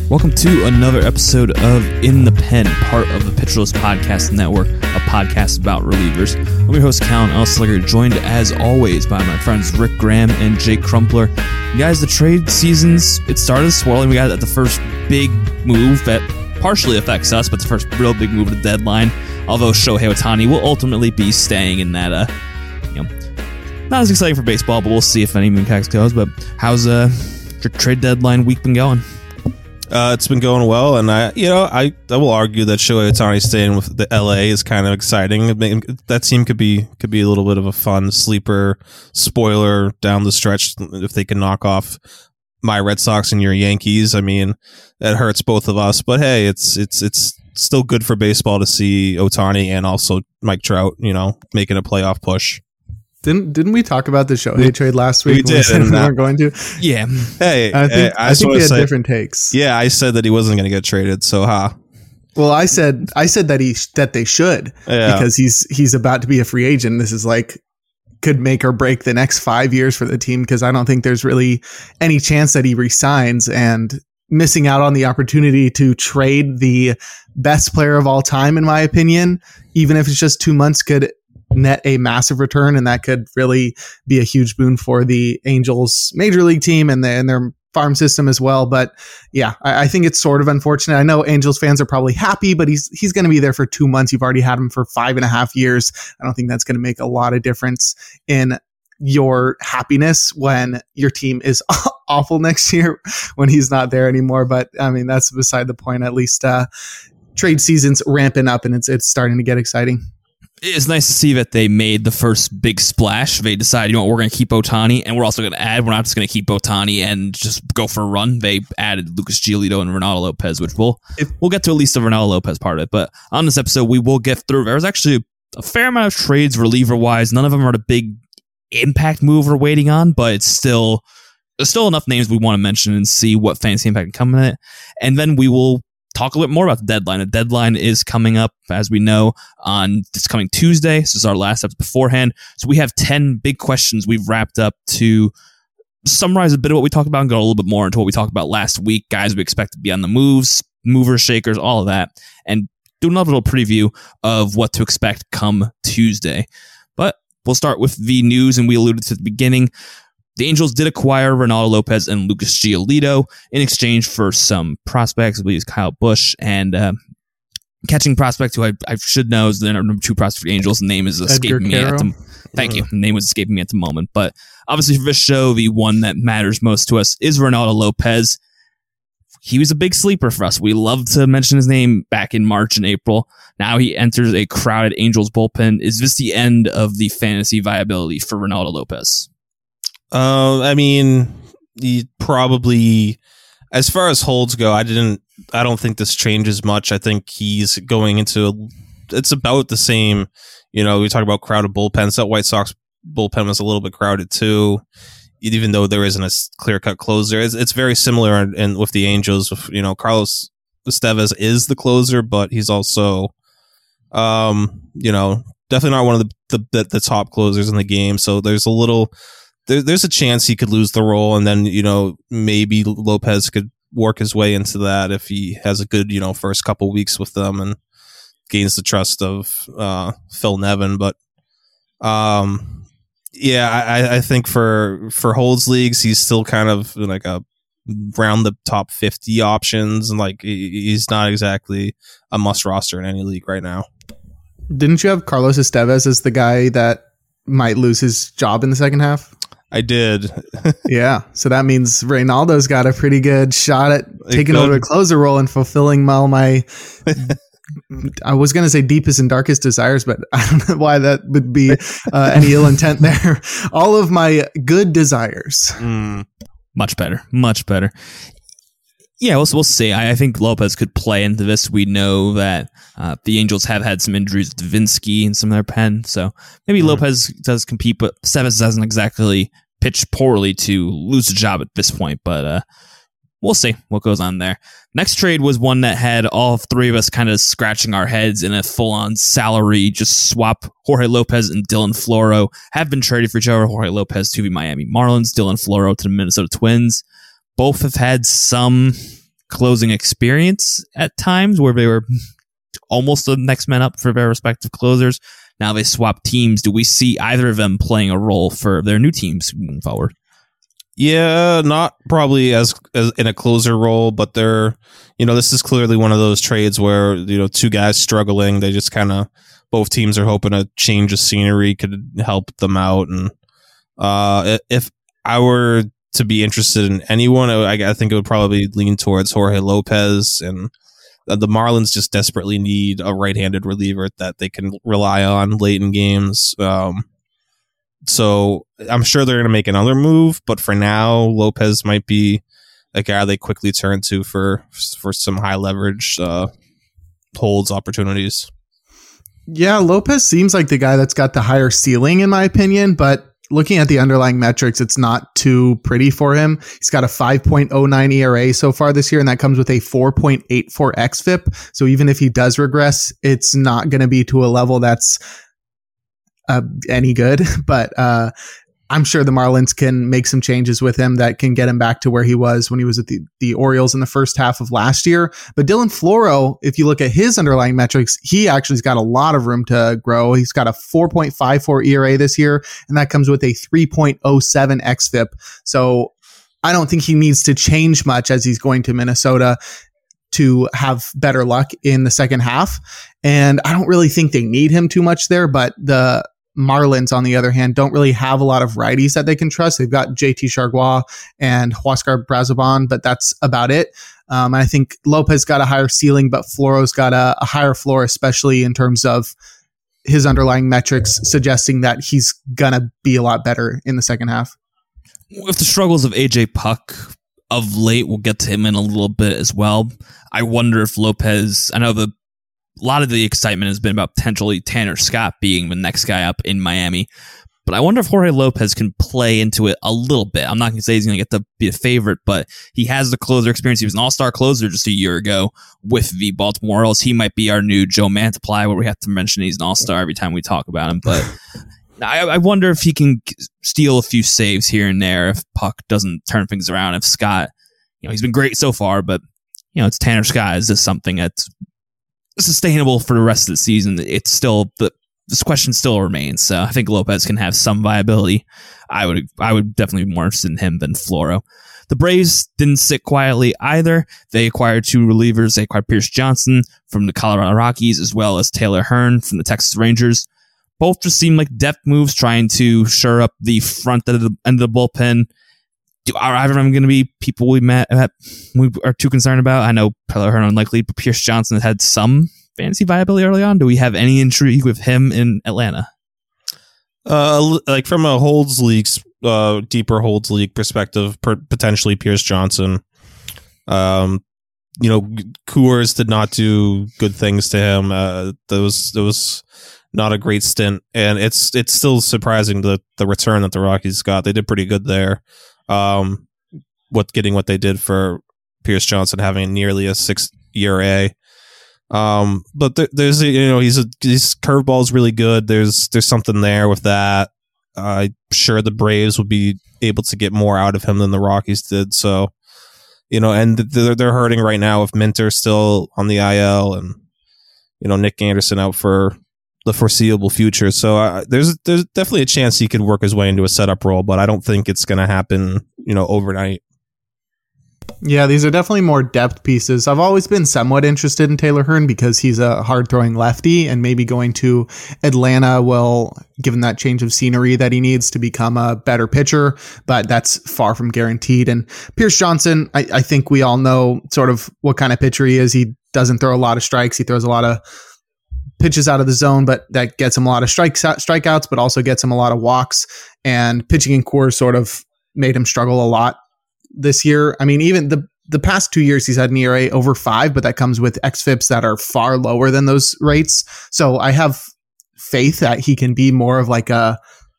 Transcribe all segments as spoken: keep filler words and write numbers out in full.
Welcome to another episode of In the Pen, part of the Pitcher List Podcast Network, a podcast about relievers. I'm your host, Callan Elsliger, joined as always by my friends Rick Graham and Jake Crumpler. Guys, the trade seasons, it started swirling. We got the first big move that partially affects us, but the first real big move at the deadline, although Shohei Ohtani will ultimately be staying in that, uh, you know, not as exciting for baseball, but we'll see if any impact goes. But how's uh, your trade deadline week been going? Uh, it's been going well, and I, you know, I, I will argue that Shohei Ohtani staying with the L A is kind of exciting. That team could be could be a little bit of a fun sleeper spoiler down the stretch if they can knock off my Red Sox and your Yankees. I mean, that hurts both of us, but hey, it's it's it's still good for baseball to see Ohtani and also Mike Trout, you know, making a playoff push. Didn't didn't we talk about the Shohei we, trade last week? We did. We, we weren't going to. Yeah. Hey, I think, hey, I, I think we had say, different takes. Yeah, I said that he wasn't going to get traded. So, ha. Huh. Well, I said I said that he that they should yeah. because he's he's about to be a free agent. This is like could make or break the next five years for the team because I don't think there's really any chance that he resigns, and missing out on the opportunity to trade the best player of all time, in my opinion, even if it's just two months, could net a massive return, and that could really be a huge boon for the Angels major league team and, the, and their farm system as well. But yeah, I, I think it's sort of unfortunate. I know Angels fans are probably happy, but he's he's going to be there for two months. You've already had him for five and a half years. I don't think that's going to make a lot of difference in your happiness when your team is awful next year when he's not there anymore. But I mean, that's beside the point. At least uh, trade season's ramping up and it's it's starting to get exciting. It's nice to see that they made the first big splash. They decided, you know what, we're going to keep Ohtani, and we're also going to add, we're not just going to keep Ohtani and just go for a run. They added Lucas Giolito and Reynaldo Lopez, which we'll, if, we'll get to at least the Reynaldo Lopez part of it. But on this episode, we will get through. There's actually a fair amount of trades reliever-wise. None of them are the big impact move we're waiting on, but it's still, there's still enough names we want to mention and see what fantasy impact can come in it. And then we will talk a little bit more about the deadline. The deadline is coming up, as we know, on this coming Tuesday. This is our last episode beforehand. So we have ten big questions we've wrapped up to summarize a bit of what we talked about and go a little bit more into what we talked about last week. Guys we expect to be on the moves, movers, shakers, all of that. And do another little preview of what to expect come Tuesday. But we'll start with the news, and we alluded to at the beginning. The Angels did acquire Reynaldo Lopez and Lucas Giolito in exchange for some prospects. I believe it's Kyle Busch and uh, catching prospect who I, I should know is the number two prospect for the Angels. The name is escaping me at the thank you. The name was escaping me at the moment. But obviously for this show, the one that matters most to us is Reynaldo Lopez. He was a big sleeper for us. We love to mention his name back in March and April. Now he enters a crowded Angels bullpen. Is this the end of the fantasy viability for Reynaldo Lopez? Uh, I mean, he probably, as far as holds go, I didn't, I don't think this changes much. I think he's going into, a, it's about the same, you know, we talk about crowded bullpens. That White Sox bullpen was a little bit crowded too, even though there isn't a clear cut closer. It's, it's very similar in, in with the Angels. With, you know, Carlos Estevez is the closer, but he's also, um, you know, definitely not one of the, the, the top closers in the game. So there's a little, There, there's a chance he could lose the role, and then, you know, maybe Lopez could work his way into that if he has a good, you know, first couple weeks with them and gains the trust of uh, Phil Nevin. But um, yeah, I, I think for for holds leagues, he's still kind of like a round the top fifty options, and like he's not exactly a must roster in any league right now. Didn't you have Carlos Estevez as the guy that might lose his job in the second half? I did. Yeah. So that means Reynaldo's got a pretty good shot at taking over the closer role and fulfilling all my, I was going to say deepest and darkest desires, but I don't know why that would be uh, any ill intent there. All of my good desires. Mm, much better. Much better. Yeah, we'll, we'll see. I, I think Lopez could play into this. We know that uh, the Angels have had some injuries with Davinsky and some of their pen, so maybe mm. Lopez does compete, but Estevez doesn't exactly pitch poorly to lose a job at this point, but uh, we'll see what goes on there. Next trade was one that had all three of us kind of scratching our heads in a full-on salary, just swap. Jorge Lopez and Dylan Floro have been traded for each other. Jorge Lopez to the Miami Marlins, Dylan Floro to the Minnesota Twins. Both have had some closing experience at times where they were almost the next man up for their respective closers. Now they swap teams. Do we see either of them playing a role for their new teams moving forward? Yeah, not probably as, as in a closer role, but they're, you know, this is clearly one of those trades where, you know, two guys struggling. They just kind of, both teams are hoping a change of scenery could help them out. And uh, if I were to be interested in anyone, I, I think it would probably lean towards Jorge Lopez. And the Marlins just desperately need a right-handed reliever that they can rely on late in games. Um, So I'm sure they're going to make another move, but for now, Lopez might be a guy they quickly turn to for for some high leverage uh, holds opportunities. Yeah, Lopez seems like the guy that's got the higher ceiling, in my opinion, but looking at the underlying metrics, it's not too pretty for him. He's got a five point oh nine E R A so far this year, and that comes with a four point eight four X F I P. So even if he does regress, it's not going to be to a level that's Uh, any good, but uh, I'm sure the Marlins can make some changes with him that can get him back to where he was when he was at the, the Orioles in the first half of last year. But Dylan Floro, if you look at his underlying metrics, he actually's got a lot of room to grow. He's got a four point five four E R A this year, and that comes with a three point oh seven X F I P. So I don't think he needs to change much as he's going to Minnesota to have better luck in the second half. And I don't really think they need him too much there, but the Marlins, on the other hand, don't really have a lot of righties that they can trust. They've got J T Chargois and Huascar Brazoban, but that's about it. Um, and I think Lopez got a higher ceiling, but Floro's got a, a higher floor, especially in terms of his underlying metrics, suggesting that he's going to be a lot better in the second half. With the struggles of A J Puck of late, we'll get to him in a little bit as well. I wonder if Lopez, I know the a lot of the excitement has been about potentially Tanner Scott being the next guy up in Miami. But I wonder if Jorge Lopez can play into it a little bit. I'm not going to say he's going to get to be a favorite, but he has the closer experience. He was an all-star closer just a year ago with the Baltimore Orioles. He might be our new Joe Mantiply, where we have to mention he's an all-star every time we talk about him. But I, I wonder if he can steal a few saves here and there if Puck doesn't turn things around. If Scott, you know, he's been great so far, but, you know, it's Tanner Scott. Is this something that's sustainable for the rest of the season? It's still the this question still remains. So I think Lopez can have some viability. I would I would definitely be more interested in him than Floro. The Braves didn't sit quietly either. They acquired two relievers. They acquired Pierce Johnson from the Colorado Rockies as well as Taylor Hearn from the Texas Rangers. Both just seem like depth moves, trying to shore up the front end of the, end of the bullpen. Do, are either of them going to be people we met that we are too concerned about? I know Taylor Hearn unlikely, but Pierce Johnson has had some fantasy viability early on. Do we have any intrigue with him in Atlanta? Uh, like from a holds league, uh, deeper holds league perspective, per- potentially Pierce Johnson. Um, you know, Coors did not do good things to him. Uh, there was there was not a great stint, and it's it's still surprising the the return that the Rockies got. They did pretty good there. Um, what getting what they did for Pierce Johnson, having nearly a six E R A. Um, but there, there's a, you know he's a his curveball is really good. There's there's something there with that. Uh, I'm sure the Braves would be able to get more out of him than the Rockies did. So, you know, and they're they're hurting right now with Minter still on the I L and you know Nick Anderson out for the foreseeable future. So uh, there's there's definitely a chance he could work his way into a setup role, but I don't think it's going to happen, you know, overnight. Yeah, these are definitely more depth pieces. I've always been somewhat interested in Taylor Hearn because he's a hard-throwing lefty, and maybe going to Atlanta will give him that change of scenery that he needs to become a better pitcher, but that's far from guaranteed. And Pierce Johnson, I, I think we all know sort of what kind of pitcher he is. He doesn't throw a lot of strikes. He throws a lot of pitches out of the zone, but that gets him a lot of strikes, strikeouts, but also gets him a lot of walks. And pitching in Coors sort of made him struggle a lot this year. I mean, even the the past two years, he's had an E R A over five, but that comes with X F I Ps that are far lower than those rates. So I have faith that he can be more of like a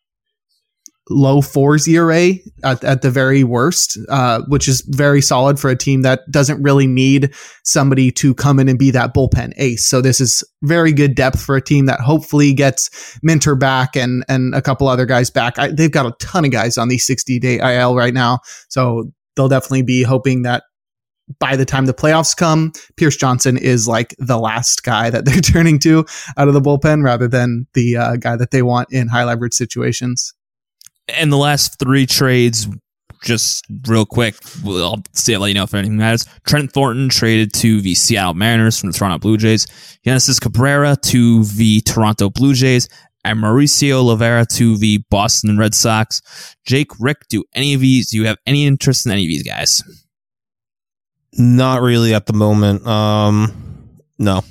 low fours E R A at, at the very worst, uh, which is very solid for a team that doesn't really need somebody to come in and be that bullpen ace. So this is very good depth for a team that hopefully gets Minter back and and a couple other guys back. I, they've got a ton of guys on the sixty day I L right now, so they'll definitely be hoping that by the time the playoffs come, Pierce Johnson is like the last guy that they're turning to out of the bullpen rather than the uh, guy that they want in high leverage situations. And the last three trades, just real quick, I'll see, I'll let you know if anything matters. Trent Thornton traded to the Seattle Mariners from the Toronto Blue Jays. Genesis Cabrera to the Toronto Blue Jays. And Mauricio Llovera to the Boston Red Sox. Jake, Rick, do any of these, do you have any interest in any of these guys? Not really at the moment. Um, no.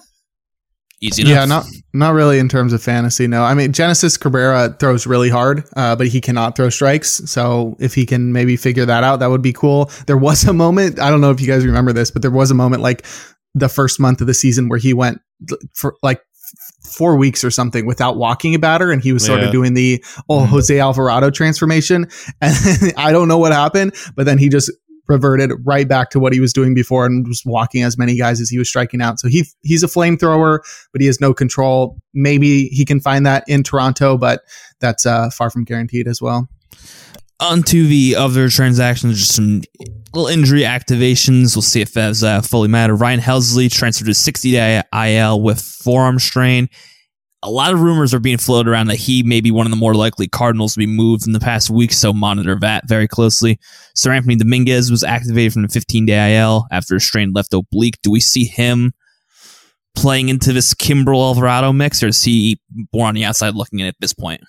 Easy enough. Yeah, not not really in terms of fantasy. No, I mean Genesis Cabrera throws really hard, uh, but he cannot throw strikes. So if he can maybe figure that out, that would be cool. There was a moment, I don't know if you guys remember this, but there was a moment like the first month of the season where he went for like four weeks or something without walking a batter, and he was sort yeah. of doing the oh Jose Alvarado transformation. And I don't know what happened, but then he just reverted right back to what he was doing before and was walking as many guys as he was striking out. So he he's a flamethrower, but he has no control. Maybe he can find that in Toronto, but that's uh, far from guaranteed as well. On to the other transactions, just some little injury activations. We'll see if that's uh, fully matter. Ryan Helsley transferred to sixty-day I L with forearm strain. A lot of rumors are being floated around that he may be one of the more likely Cardinals to be moved in the past week, so monitor that very closely. Sir Anthony Dominguez was activated from the fifteen-day I L after a strained left oblique. Do we see him playing into this Kimbrel Alvarado mix, or is he more on the outside looking in at this point?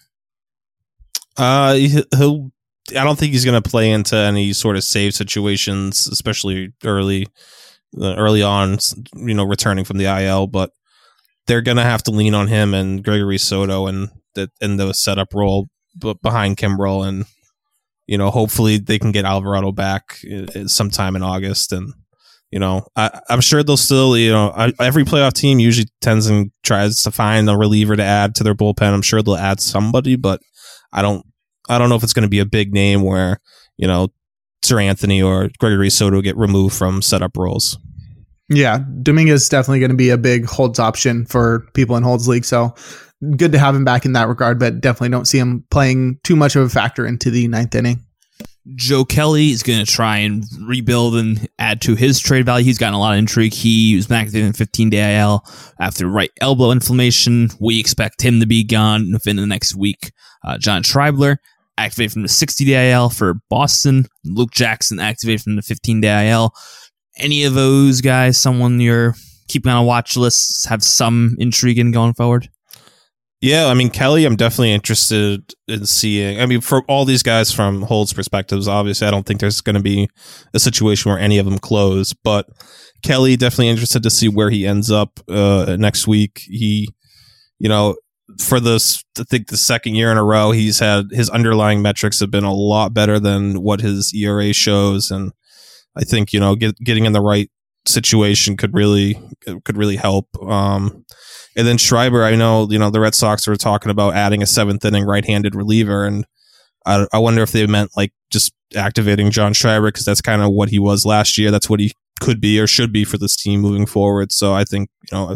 Uh, he'll. I don't think he's going to play into any sort of save situations, especially early, uh, early on. You know, returning from the I L, but they're going to have to lean on him and Gregory Soto and the in the setup role b- behind Kimbrel, and you know, hopefully they can get Alvarado back uh, sometime in August. And you know, I, I'm sure they'll still, you know, I, every playoff team usually tends and tries to find a reliever to add to their bullpen. I'm sure they'll add somebody, but I don't. I don't know if it's going to be a big name where, you know, Sir Anthony or Gregory Soto get removed from setup roles. Yeah, Dominguez is definitely going to be a big holds option for people in holds league. So good to have him back in that regard, but definitely don't see him playing too much of a factor into the ninth inning. Joe Kelly is going to try and rebuild and add to his trade value. He's gotten a lot of intrigue. He was back in fifteen-day I L after right elbow inflammation. We expect him to be gone within the next week. Uh, John Schreibler activated from the sixty-day I L for Boston. Luke Jackson activated from the fifteen-day I L. Any of those guys, someone you're keeping on a watch list, have some intrigue in going forward? Yeah, I mean, Kelly, I'm definitely interested in seeing. I mean, for all these guys from Hold's perspectives, obviously, I don't think there's going to be a situation where any of them close. But Kelly, definitely interested to see where he ends up uh, next week. He, you know, for this, I think the second year in a row, he's had his underlying metrics have been a lot better than what his E R A shows, and I think you know get, getting in the right situation could really could really help. Um, and then Schreiber, I know you know the Red Sox were talking about adding a seventh inning right-handed reliever, and I, I wonder if they meant like just activating John Schreiber because that's kind of what he was last year. That's what he could be or should be for this team moving forward. So I think you know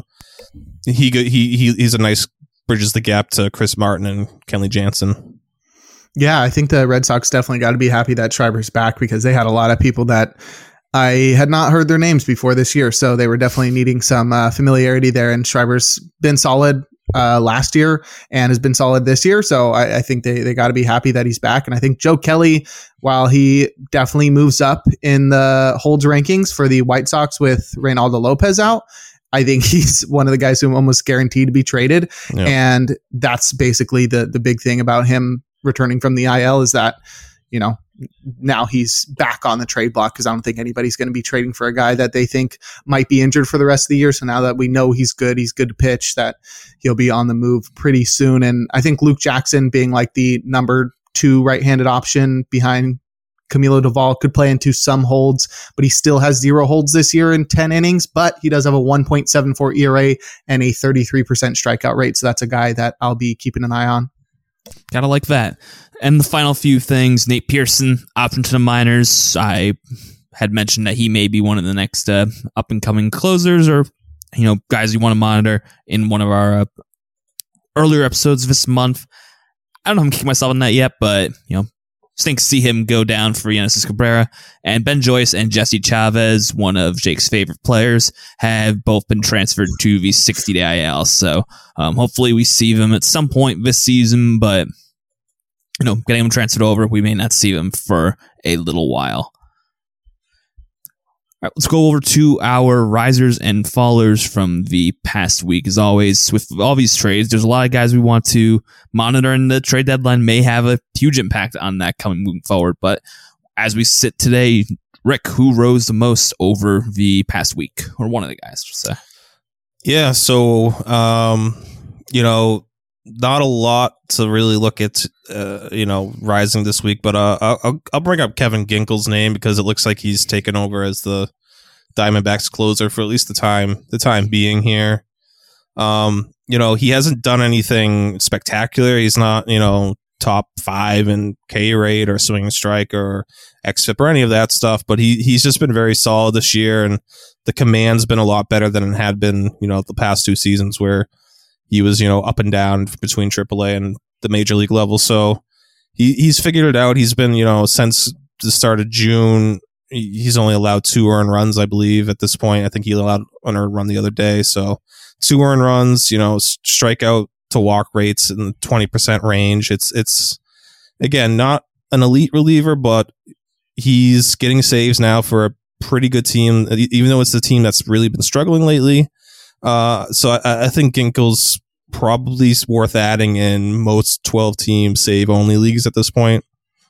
he he he he's a nice. Bridges the gap to Chris Martin and Kenley Jansen. Yeah, I think the Red Sox definitely got to be happy that Schreiber's back because they had a lot of people that I had not heard their names before this year. So they were definitely needing some uh, familiarity there. And Schreiber's been solid uh, last year and has been solid this year. So I, I think they, they got to be happy that he's back. And I think Joe Kelly, while he definitely moves up in the holds rankings for the White Sox with Reynaldo Lopez out, I think he's one of the guys who almost guaranteed to be traded. Yeah. And that's basically the the big thing about him returning from the I L is that, you know, now he's back on the trade block because I don't think anybody's going to be trading for a guy that they think might be injured for the rest of the year. So now that we know he's good, he's good to pitch, that he'll be on the move pretty soon. And I think Luke Jackson being like the number two right-handed option behind Camilo Doval could play into some holds, but he still has zero holds this year in ten innings, but he does have a one point seven four E R A and a thirty-three percent strikeout rate. So that's a guy that I'll be keeping an eye on. Gotta like that. And the final few things, Nate Pearson, option to the minors. I had mentioned that he may be one of the next uh, up and coming closers or, you know, guys you want to monitor in one of our uh, earlier episodes this month. I don't know if I'm kicking myself on that yet, but, you know, stinks to see him go down for Genesis Cabrera. And Ben Joyce and Jesse Chavez, one of Jake's favorite players, have both been transferred to the sixty-day I L. So um, hopefully we see them at some point this season, but you know, getting them transferred over, we may not see them for a little while. All right, let's go over to our risers and fallers from the past week. As always, with all these trades, there's a lot of guys we want to monitor, and the trade deadline may have a huge impact on that coming moving forward. But as we sit today, Rick, who rose the most over the past week, or one of the guys, just say? Yeah, so um, you know, not a lot to really look at, uh, you know, rising this week, but uh, I'll, I'll bring up Kevin Ginkel's name because it looks like he's taken over as the Diamondbacks closer for at least the time the time being here. Um, you know, he hasn't done anything spectacular. He's not, you know, top five in K rate or swing strike or X F I P or any of that stuff, but he he's just been very solid this year, and the command's been a lot better than it had been, you know, the past two seasons where he was, you know, up and down between triple A and the major league level. So he, he's figured it out. He's been, you know, since the start of June, he's only allowed two earned runs, I believe, at this point. I think he allowed an earned run the other day. So two earned runs, you know, strikeout to walk rates in the twenty percent range. It's, it's again, not an elite reliever, but he's getting saves now for a pretty good team, even though it's the team that's really been struggling lately. Uh, so I, I think Ginkel's probably worth adding in most twelve team save only leagues at this point.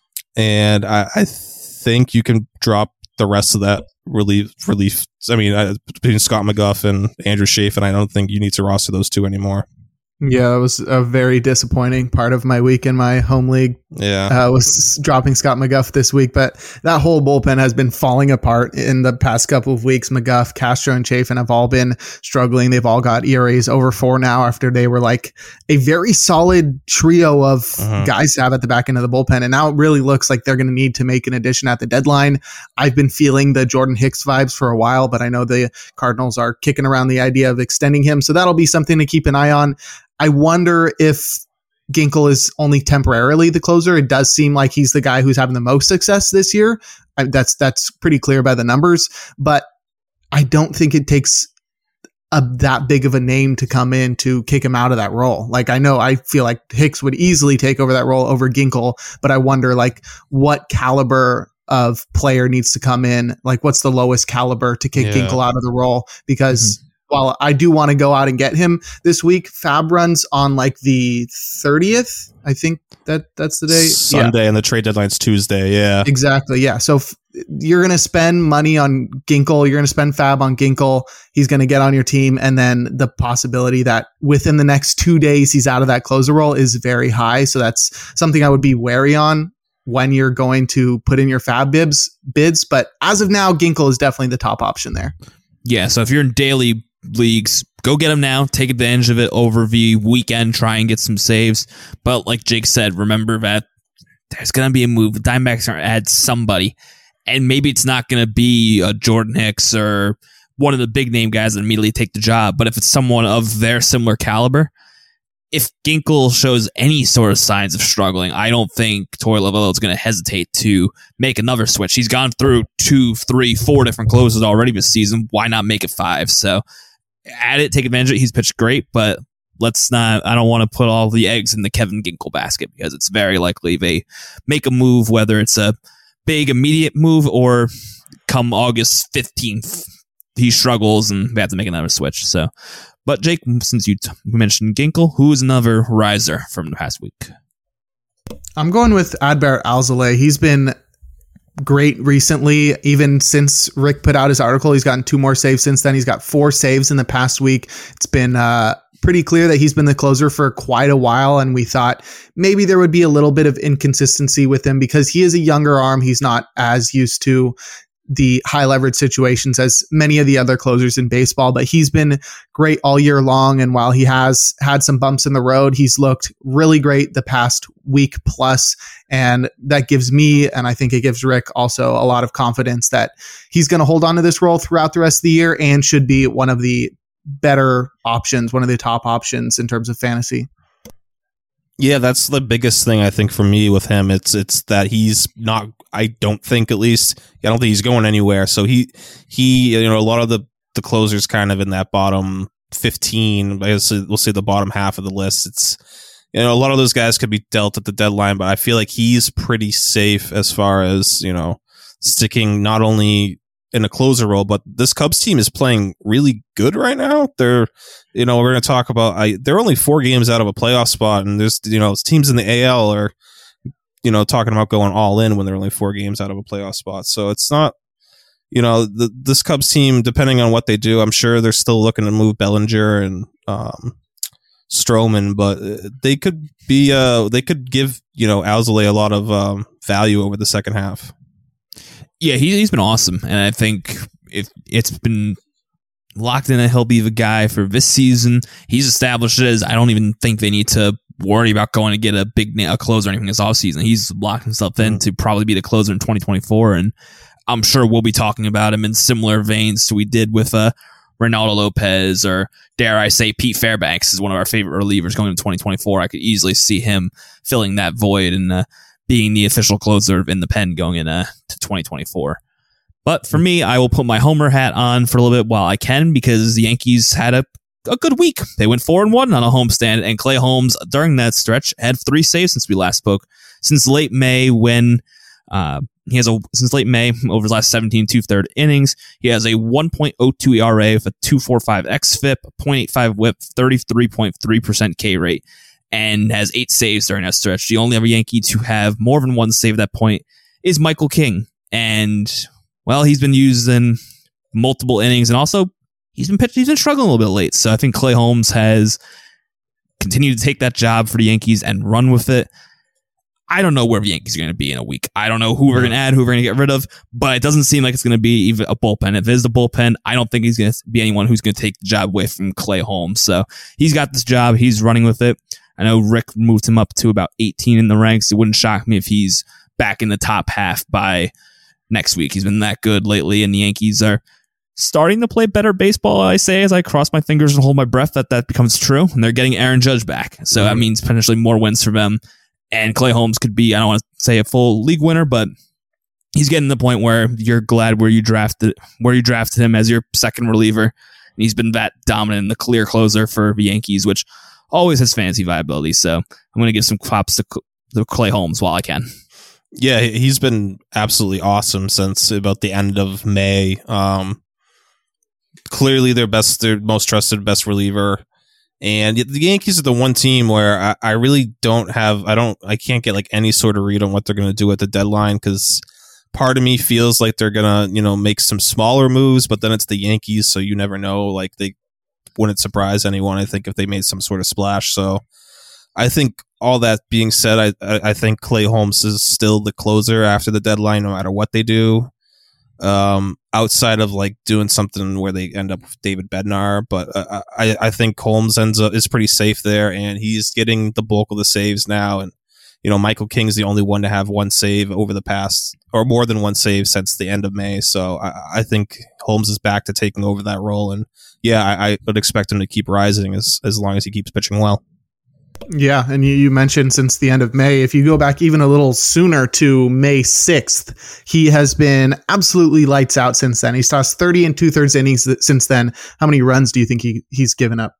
And I, I think you can drop the rest of that relief relief. I mean, uh, between Scott McGough and Andrew Chafin, I don't think you need to roster those two anymore. Yeah, it was a very disappointing part of my week in my home league. Yeah, uh, was dropping Scott McGough this week, but that whole bullpen has been falling apart in the past couple of weeks. McGough, Castro, and Chafin have all been struggling. They've all got E R As over four now after they were like a very solid trio of uh-huh. guys to have at the back end of the bullpen. And now it really looks like they're going to need to make an addition at the deadline. I've been feeling the Jordan Hicks vibes for a while, but I know the Cardinals are kicking around the idea of extending him. So that'll be something to keep an eye on. I wonder if Ginkel is only temporarily the closer. It does seem like he's the guy who's having the most success this year. I, that's that's pretty clear by the numbers, but I don't think it takes a, that big of a name to come in to kick him out of that role. Like, I know I feel like Hicks would easily take over that role over Ginkel, but I wonder like what caliber of player needs to come in. Like, what's the lowest caliber to kick yeah. Ginkel out of the role? Because mm-hmm. while I do want to go out and get him this week, Fab runs on like the thirtieth. I think that that's the day. Sunday, yeah. And the trade deadline's Tuesday. Yeah, exactly. Yeah. So f- you're going to spend money on Ginkel. You're going to spend Fab on Ginkel. He's going to get on your team. And then the possibility that within the next two days, he's out of that closer role is very high. So that's something I would be wary on when you're going to put in your Fab bibs bids. But as of now, Ginkel is definitely the top option there. Yeah. So if you're in daily leagues, go get them now, take advantage of it over the weekend, try and get some saves. But like Jake said, remember that there's going to be a move. The Diamondbacks are going to add somebody, and maybe it's not going to be a Jordan Hicks or one of the big name guys that immediately take the job. But if it's someone of their similar caliber, if Ginkel shows any sort of signs of struggling, I don't think Torey Lovullo is going to hesitate to make another switch. He's gone through two, three, four different closes already this season. Why not make it five? So add it, take advantage of it. He's pitched great, but let's not, I don't want to put all the eggs in the Kevin Ginkel basket because it's very likely they make a move, whether it's a big immediate move or come August fifteenth, he struggles and they have to make another switch. So, but Jake, since you t- mentioned Ginkel, who is another riser from the past week? I'm going with Adbert Alzolay. He's been great recently. Even since Rick put out his article, he's gotten two more saves since then. He's got four saves in the past week. It's been uh, pretty clear that he's been the closer for quite a while, and we thought maybe there would be a little bit of inconsistency with him because he is a younger arm. He's not as used to the high leverage situations as many of the other closers in baseball, but he's been great all year long. And while he has had some bumps in the road, he's looked really great the past week plus. And that gives me, and I think it gives Rick also a lot of confidence that he's going to hold on to this role throughout the rest of the year and should be one of the better options, one of the top options in terms of fantasy. Yeah, that's the biggest thing I think for me with him. It's it's that he's not. I don't think, at least, I don't think he's going anywhere. So he he, you know, a lot of the the closers kind of in that bottom fifteen. I guess we'll say the bottom half of the list. It's, you know, a lot of those guys could be dealt at the deadline, but I feel like he's pretty safe as far as, you know, sticking not only in a closer role, but this Cubs team is playing really good right now. They're, you know, we're going to talk about, I, they're only four games out of a playoff spot, and there's, you know, teams in the A L are, you know, talking about going all in when they're only four games out of a playoff spot. So it's not, you know, the, this Cubs team, depending on what they do, I'm sure they're still looking to move Bellinger and um, Stroman, but they could be, uh, they could give, you know, Alzolay a lot of um, value over the second half. Yeah, he, he's been awesome, and I think if it's been locked in that he'll be the guy for this season. He's established it as I don't even think they need to worry about going to get a big a closer or anything this offseason. He's locked himself in mm-hmm. to probably be the closer in twenty twenty-four, and I'm sure we'll be talking about him in similar veins to we did with uh, Reynaldo Lopez, or dare I say Pete Fairbanks is one of our favorite relievers going into twenty twenty-four. I could easily see him filling that void and uh, being the official closer in the pen going into uh, twenty twenty-four. But for me, I will put my homer hat on for a little bit while I can, because the Yankees had a, a good week. They went four and one on a homestand, and Clay Holmes during that stretch had three saves since we last spoke. Since late May, when uh, he has a since late May over his last seventeen two-third innings, he has a one point oh two E R A with a two point four five xFIP, point eight five WHIP, thirty-three point three percent K rate, and has eight saves during that stretch. The only other Yankee to have more than one save at that point is Michael King, and well, he's been used in multiple innings, and also he's been pitching, he's been struggling a little bit late. So I think Clay Holmes has continued to take that job for the Yankees and run with it. I don't know where the Yankees are going to be in a week. I don't know who we're going to add, who we're going to get rid of, but it doesn't seem like it's going to be even a bullpen. If it is the bullpen, I don't think he's going to be anyone who's going to take the job away from Clay Holmes. So he's got this job. He's running with it. I know Rick moved him up to about eighteen in the ranks. It wouldn't shock me if he's back in the top half by next week. He's been that good lately, and the Yankees are starting to play better baseball, I say, as I cross my fingers and hold my breath that that becomes true. And they're getting Aaron Judge back. So mm-hmm. that means potentially more wins for them. And Clay Holmes could be, I don't want to say a full league winner, but he's getting to the point where you're glad where you drafted where you drafted him as your second reliever. And he's been that dominant, the clear closer for the Yankees, which always has fantasy viability. So I'm going to give some props to, to Clay Holmes while I can. Yeah, he's been absolutely awesome since about the end of May. Um, clearly their best, their most trusted, best reliever. And the Yankees are the one team where I, I really don't have, I don't, I can't get like any sort of read on what they're going to do at the deadline, because part of me feels like they're going to, you know, make some smaller moves, but then it's the Yankees, so you never know. Like, they wouldn't surprise anyone, I think, if they made some sort of splash. So I think all that being said, I, I think Clay Holmes is still the closer after the deadline, no matter what they do. Um, outside of like doing something where they end up with David Bednar, but uh, I, I think Holmes ends up is pretty safe there, and he's getting the bulk of the saves now. And you know, Michael King's the only one to have one save over the past, or more than one save since the end of May. So I, I think Holmes is back to taking over that role, and yeah, I, I would expect him to keep rising as as long as he keeps pitching well. Yeah, and you, you mentioned since the end of May, if you go back even a little sooner to May sixth, he has been absolutely lights out since then. He's tossed thirty and two-thirds innings since then. How many runs do you think he, he's given up?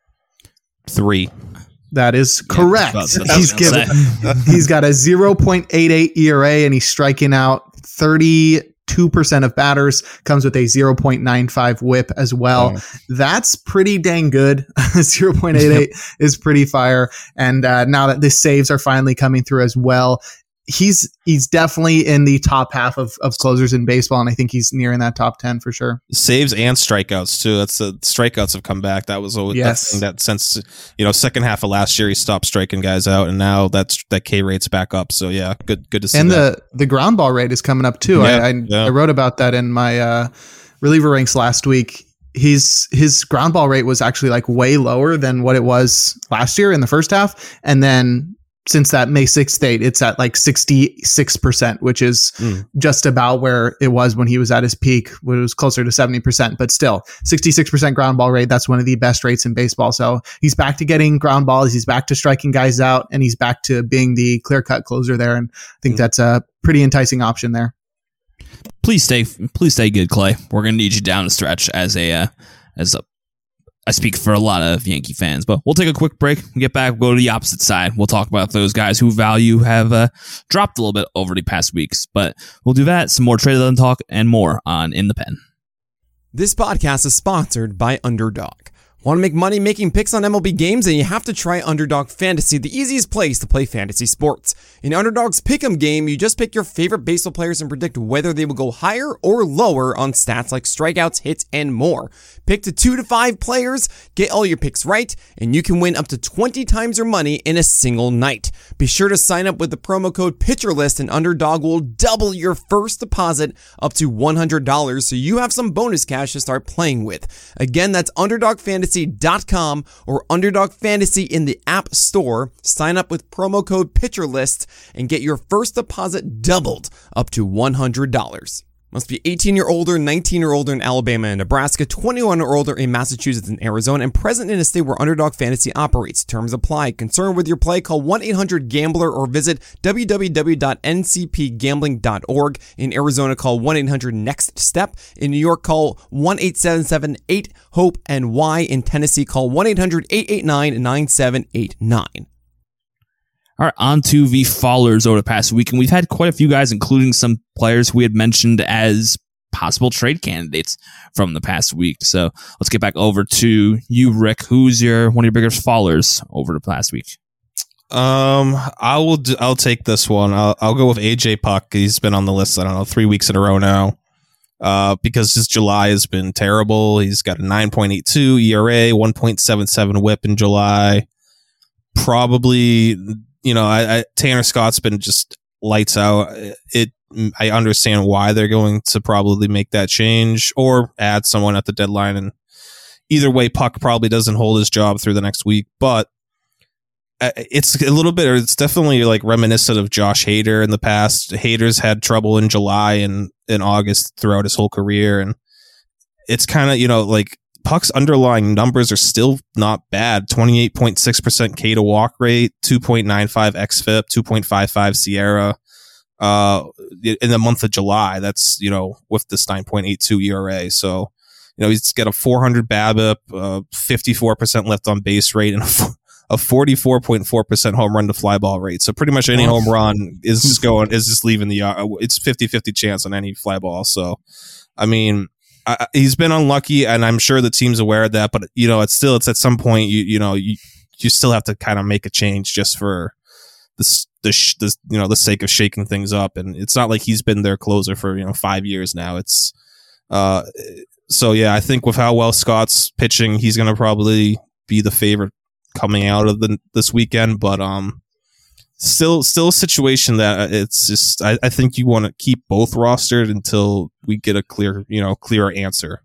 Three. That is correct. Yeah, he's given, he's got a zero point eight eight E R A, and he's striking out thirty-two percent of batters, comes with a zero point nine five whip as well. Oh. That's pretty dang good. zero point eight eight is pretty fire. And uh, now that the saves are finally coming through as well, he's he's definitely in the top half of, of closers in baseball, and I think he's nearing that top ten for sure. Saves and strikeouts too. That's the strikeouts have come back. That was always yes. that, that since you know second half of last year he stopped striking guys out, and now that's that K rate's back up. So yeah, good good to see. And that. the the ground ball rate is coming up too. Yeah, I I, yeah. I wrote about that in my uh, reliever ranks last week. He's his ground ball rate was actually like way lower than what it was last year in the first half, and then since that May sixth date, it's at like sixty-six percent, which is mm. just about where it was when he was at his peak, when it was closer to seventy percent. But still, sixty-six percent ground ball rate, that's one of the best rates in baseball. So he's back to getting ground balls, he's back to striking guys out, and he's back to being the clear-cut closer there. And I think mm. that's a pretty enticing option there. Please stay, please stay good, Clay. We're going to need you down the stretch as a, uh, as a, I speak for a lot of Yankee fans, but we'll take a quick break. We'll get back, we'll go to the opposite side. We'll talk about those guys who value have uh, dropped a little bit over the past weeks, but we'll do that, some more trade deadline talk, and more on In the Pen. This podcast is sponsored by Underdog. Want to make money making picks on M L B games? Then you have to try Underdog Fantasy, the easiest place to play fantasy sports. In Underdog's Pick'em game, you just pick your favorite baseball players and predict whether they will go higher or lower on stats like strikeouts, hits, and more. Pick to two to five players, get all your picks right, and you can win up to twenty times your money in a single night. Be sure to sign up with the promo code PitcherList, and Underdog will double your first deposit up to one hundred dollars, so you have some bonus cash to start playing with. Again, that's underdog fantasy dot com or Underdog Fantasy in the App Store. Sign up with promo code PitcherList and get your first deposit doubled up to one hundred dollars. Must be eighteen or older, nineteen or older in Alabama and Nebraska, twenty-one or older in Massachusetts and Arizona, and present in a state where Underdog Fantasy operates. Terms apply. Concerned with your play? Call one eight hundred gambler or visit w w w dot n c p gambling dot org. In Arizona, call one eight hundred next step. In New York, call one eight seven seven eight hope N Y. In Tennessee, call one eight hundred eight eight nine nine seven eight nine. All right, on to the fallers over the past week, and we've had quite a few guys, including some players we had mentioned as possible trade candidates from the past week. So let's get back over to you, Rick. Who's your one of your biggest fallers over the past week? Um, I will. Do, I'll take this one. I'll, I'll go with A J Puk. He's been on the list, I don't know, three weeks in a row now. Uh, because his July has been terrible. He's got a nine point eight two E R A, one point seven seven whip in July. Probably. You know, I, I, Tanner Scott's been just lights out. It. I understand why they're going to probably make that change or add someone at the deadline. And either way, Puk probably doesn't hold his job through the next week. But it's a little bit, or it's definitely like reminiscent of Josh Hader in the past. Hader's had trouble in July and in August throughout his whole career. And it's kind of, you know, like, Puk's underlying numbers are still not bad. twenty-eight point six percent K to walk rate, two point nine five X F I P, two point five five Sierra. Uh, in the month of July, that's, you know, with this nine point eight two E R A. So, you know, he's got a four hundred BABIP, uh, fifty-four percent left on base rate, and a, a forty-four point four percent home run to fly ball rate. So pretty much any home run is just going, is just leaving the yard. It's fifty-fifty chance on any fly ball. So, I mean, I, he's been unlucky, and I'm sure the team's aware of that. But you know, it's still, it's at some point, you you know, you you still have to kind of make a change just for the the, sh- the you know the sake of shaking things up. And it's not like he's been their closer for you know five years now. It's uh, so yeah, I think with how well Scott's pitching, he's going to probably be the favorite coming out of the this weekend. But um. Still, still a situation that it's just. I, I think you want to keep both rostered until we get a clear, you know, clearer answer.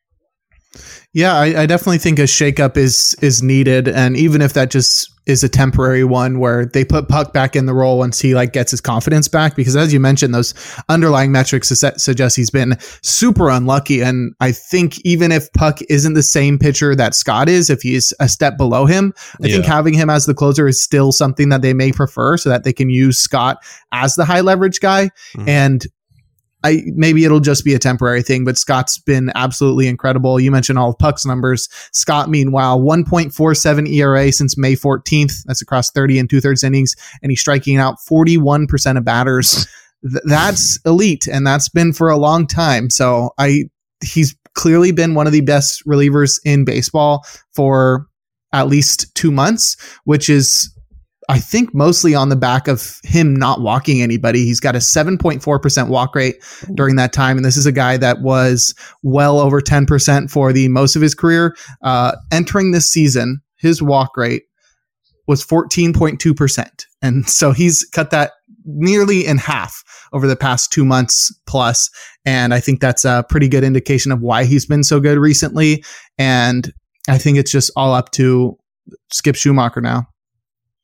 Yeah, I, I definitely think a shakeup is is needed, and even if that just is a temporary one where they put Puk back in the role once he like gets his confidence back, because as you mentioned, those underlying metrics suggest he's been super unlucky. And I think even if Puk isn't the same pitcher that Scott is, if he's a step below him, I yeah. think having him as the closer is still something that they may prefer, so that they can use Scott as the high leverage guy. Mm-hmm. And I maybe it'll just be a temporary thing, but Scott's been absolutely incredible. You mentioned all of Puk's numbers. Scott, meanwhile, one point four seven E R A since May fourteenth. That's across thirty and two-thirds innings, and he's striking out forty-one percent of batters. Th- that's elite, and that's been for a long time. So I he's clearly been one of the best relievers in baseball for at least two months, which is, I think, mostly on the back of him not walking anybody. He's got a seven point four percent walk rate during that time. And this is a guy that was well over ten percent for the most of his career. Uh, entering this season, his walk rate was fourteen point two percent. And so he's cut that nearly in half over the past two months plus. And I think that's a pretty good indication of why he's been so good recently. And I think it's just all up to Skip Schumacher now.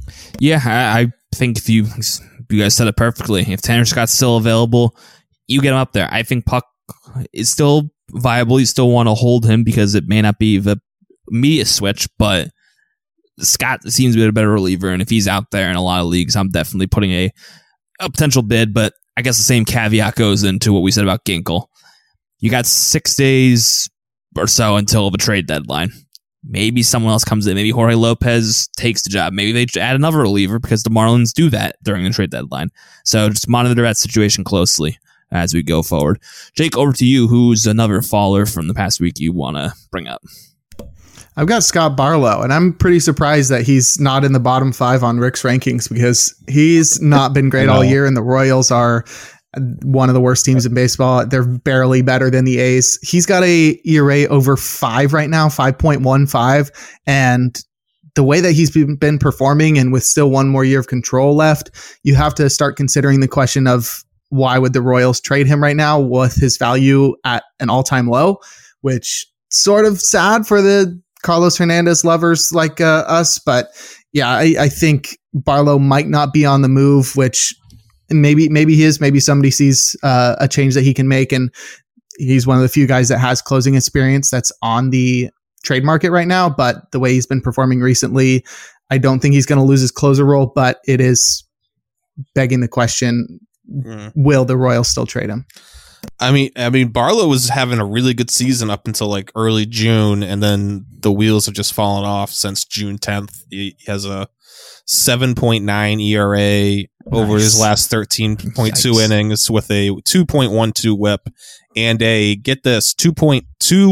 Yeah, I, I think if you you guys said it perfectly. If Tanner Scott's still available, you get him up there. I think Puck is still viable. You still want to hold him because it may not be the immediate switch, but Scott seems to be a better reliever, and if he's out there in a lot of leagues, I'm definitely putting a, a potential bid, but I guess the same caveat goes into what we said about Ginkel. You got six days or so until the trade deadline. Maybe someone else comes in. Maybe Jorge Lopez takes the job. Maybe they add another reliever because the Marlins do that during the trade deadline. So just monitor that situation closely as we go forward. Jake, over to you. Who's another faller from the past week you want to bring up? I've got Scott Barlow, and I'm pretty surprised that he's not in the bottom five on Rick's rankings because he's not been great all year, and the Royals are one of the worst teams in baseball. They're barely better than the A's. He's got a E R A over five right now, five point one five, and the way that he's been performing and with still one more year of control left, you have to start considering the question of why would the Royals trade him right now with his value at an all-time low, which sort of sad for the Carlos Hernandez lovers like uh, us. But yeah, I, I think Barlow might not be on the move, which maybe maybe he is. Maybe somebody sees uh, a change that he can make. And he's one of the few guys that has closing experience that's on the trade market right now. But the way he's been performing recently, I don't think he's going to lose his closer role. But it is begging the question, mm. will the Royals still trade him? I mean, I mean, Barlow was having a really good season up until like early June, and then the wheels have just fallen off since June tenth. He has a seven point nine E R A nice. over his last thirteen point two Yikes. innings with a two point one two whip and a, get this, two point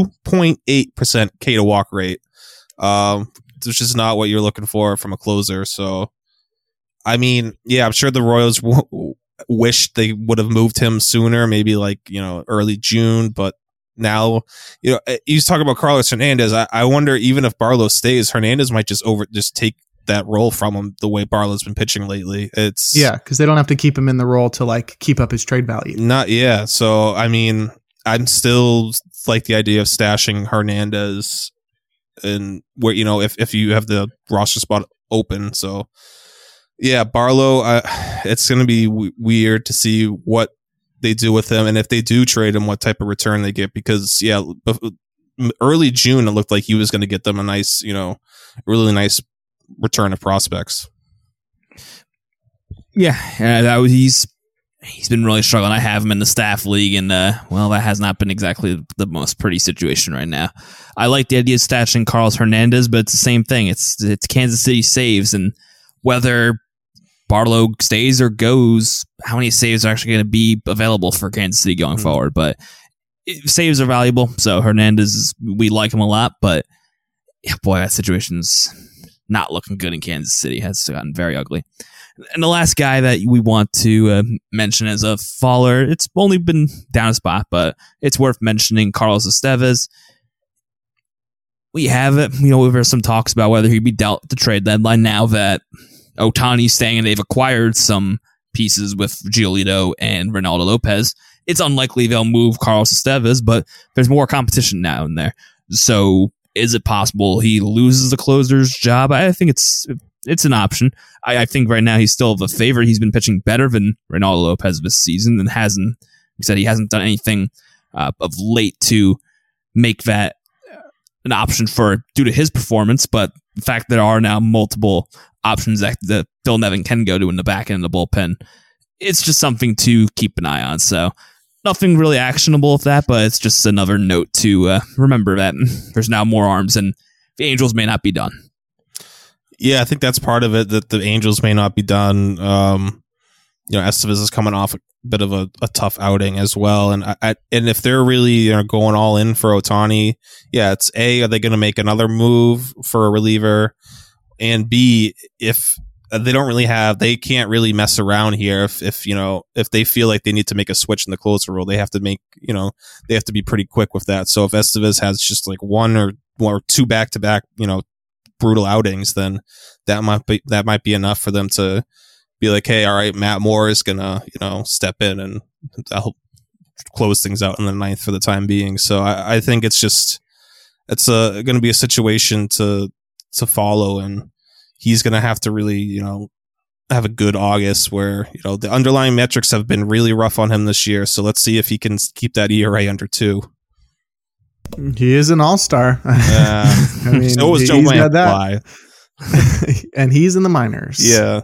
eight percent K to walk rate, um, which is not what you're looking for from a closer. So, I mean, yeah, I'm sure the Royals w- wish they would have moved him sooner, maybe like, you know, early June, but now, you know, you talk about Carlos Hernandez. I, I wonder, even if Barlow stays, Hernandez might just over just take that role from him the way Barlow's been pitching lately. It's yeah, because they don't have to keep him in the role to like keep up his trade value. Not yeah. So I mean, I'm still like the idea of stashing Hernandez, and where, you know, if if you have the roster spot open. So yeah, Barlow, uh, it's going to be w- weird to see what they do with him, and if they do trade him, what type of return they get. Because yeah, early June it looked like he was going to get them a nice, you know, really nice return of prospects. Yeah, uh, that was, he's he's been really struggling. I have him in the staff league, and uh, well, that has not been exactly the most pretty situation right now. I like the idea of stashing Carlos Hernandez, but it's the same thing. It's it's Kansas City saves, and whether Barlow stays or goes, how many saves are actually going to be available for Kansas City going mm-hmm. forward? But it, saves are valuable, so Hernandez, is, we like him a lot, but yeah, boy, that situation's not looking good in Kansas City. It has gotten very ugly. And the last guy that we want to uh, mention as a faller, it's only been down a spot, but it's worth mentioning, Carlos Estevez. We have it. You know, there's some talks about whether he'd be dealt at the trade deadline now that Ohtani's staying and they've acquired some pieces with Giolito and Ronaldo Lopez. It's unlikely they'll move Carlos Estevez, but there's more competition now in there. So is it possible he loses the closer's job? I think it's it's an option. I, I think right now he's still the favorite. He's been pitching better than Ronaldo Lopez this season and hasn't, he said he hasn't done anything uh, of late to make that an option for due to his performance. But the fact that there are now multiple options that, that Phil Nevin can go to in the back end of the bullpen, it's just something to keep an eye on. So nothing really actionable with that, but it's just another note to uh, remember that there's now more arms and the Angels may not be done. Yeah, I think that's part of it, that the Angels may not be done. Um, you know, Estevez is coming off a bit of a, a tough outing as well. And I, I, and if they're really, you know, going all in for Ohtani, yeah, it's A, are they going to make another move for a reliever? And B, if they don't really have, they can't really mess around here. If, if, you know, if they feel like they need to make a switch in the closer role, they have to make, you know, they have to be pretty quick with that. So if Estevez has just like one or one or two back to back, you know, brutal outings, then that might be, that might be enough for them to be like, hey, all right, Matt Moore is gonna, you know, step in and help close things out in the ninth for the time being. So I, I think it's just, it's a going to be a situation to, to follow. And he's going to have to really, you know, have a good August where, you know, the underlying metrics have been really rough on him this year. So let's see if he can keep that E R A under two. He is an all-star. Yeah. I mean, so was Joe Fly. And he's in the minors. Yeah.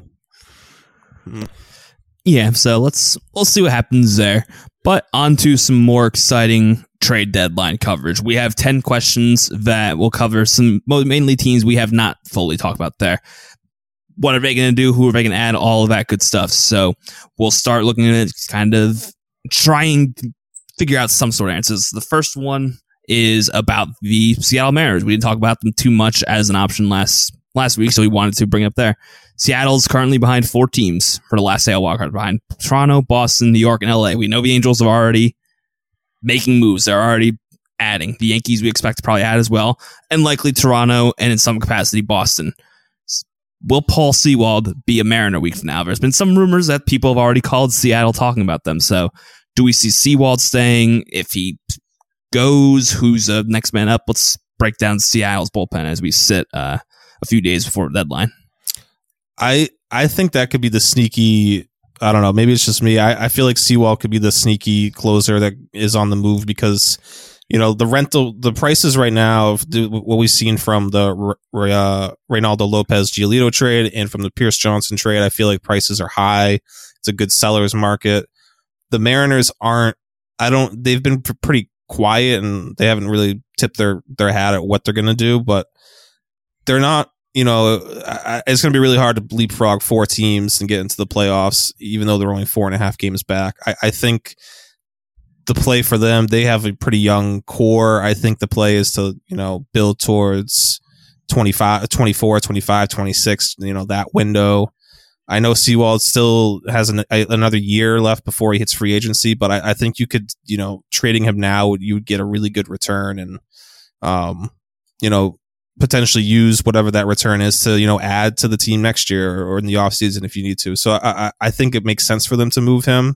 Yeah, so let's we'll see what happens there. But on to some more exciting trade deadline coverage. We have ten questions that will cover some mainly teams we have not fully talked about there. What are they going to do? Who are they going to add? All of that good stuff. So we'll start looking at it, kind of trying to figure out some sort of answers. The first one is about the Seattle Mariners. We didn't talk about them too much as an option last last week, so we wanted to bring it up there. Seattle's currently behind four teams for the last sale wildcard, behind Toronto, Boston, New York, and L A. We know the Angels are already making moves. They're already adding. The Yankees we expect to probably add as well, and likely Toronto, and in some capacity, Boston. Will Paul Sewald be a Mariner week from now? There's been some rumors that people have already called Seattle talking about them. So do we see Sewald staying? If he goes, who's the next man up? Let's break down Seattle's bullpen as we sit uh, a few days before the deadline. I I think that could be the sneaky, I don't know, maybe it's just me. I, I feel like Sewald could be the sneaky closer that is on the move because, you know, the rental, the prices right now, what we've seen from the uh, Reynaldo Lopez Giolito trade and from the Pierce Johnson trade, I feel like prices are high. It's a good seller's market. The Mariners aren't, I don't, they've been pretty quiet and they haven't really tipped their, their hat at what they're going to do, but they're not, you know, it's going to be really hard to leapfrog four teams and get into the playoffs, even though they're only four and a half games back. I, I think the play for them, they have a pretty young core. I think the play is to, you know, build towards twenty-five, twenty-four, twenty-five, twenty-six, you know, that window. I know Sewald still has an, a, another year left before he hits free agency, but I, I think you could, you know, trading him now, you would get a really good return and, um, you know, potentially use whatever that return is to, you know, add to the team next year or in the offseason if you need to. So I, I think it makes sense for them to move him.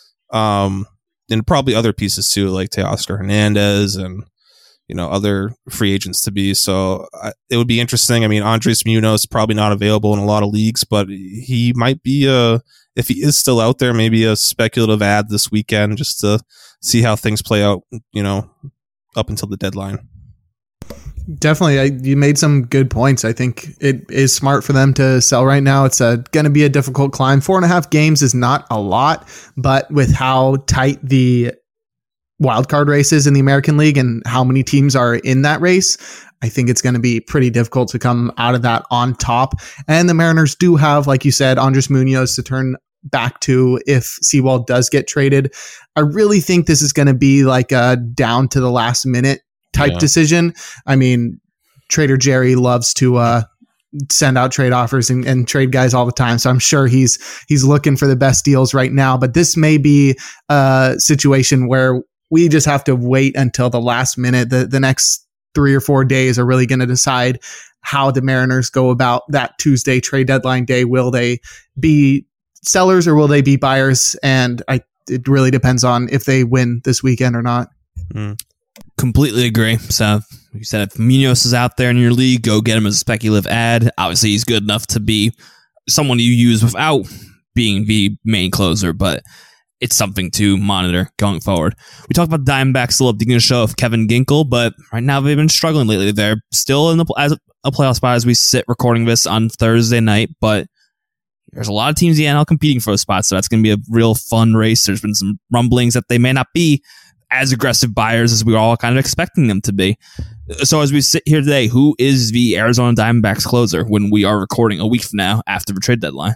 Um, and probably other pieces too, like Teoscar Hernandez and, you know, other free agents to be. So I, it would be interesting. I mean, Andres Munoz probably not available in a lot of leagues, but he might be a, if he is still out there, maybe a speculative ad this weekend just to see how things play out, you know, up until the deadline. Definitely. I, you made some good points. I think it is smart for them to sell right now. It's going to be a difficult climb. Four and a half games is not a lot, but with how tight the wildcard race is in the American League and how many teams are in that race, I think it's going to be pretty difficult to come out of that on top. And the Mariners do have, like you said, Andres Munoz to turn back to if Sewald does get traded. I really think this is going to be like a down to the last minute type yeah. decision. I mean, Trader Jerry loves to uh, send out trade offers and, and trade guys all the time. So I'm sure he's he's looking for the best deals right now. But this may be a situation where we just have to wait until the last minute. The, the next three or four days are really going to decide how the Mariners go about that Tuesday trade deadline day. Will they be sellers or will they be buyers? And I, it really depends on if they win this weekend or not. Mm. Completely agree. So, like you said, if Munoz is out there in your league, go get him as a speculative ad. Obviously, he's good enough to be someone you use without being the main closer, but it's something to monitor going forward. We talked about Diamondbacks still digging a show of Kevin Ginkel, but right now they've been struggling lately. They're still in the as a playoff spot as we sit recording this on Thursday night, but there's a lot of teams in the N L competing for those spots, so that's going to be a real fun race. There's been some rumblings that they may not be as aggressive buyers as we were all kind of expecting them to be. So as we sit here today, who is the Arizona Diamondbacks closer when we are recording a week from now after the trade deadline?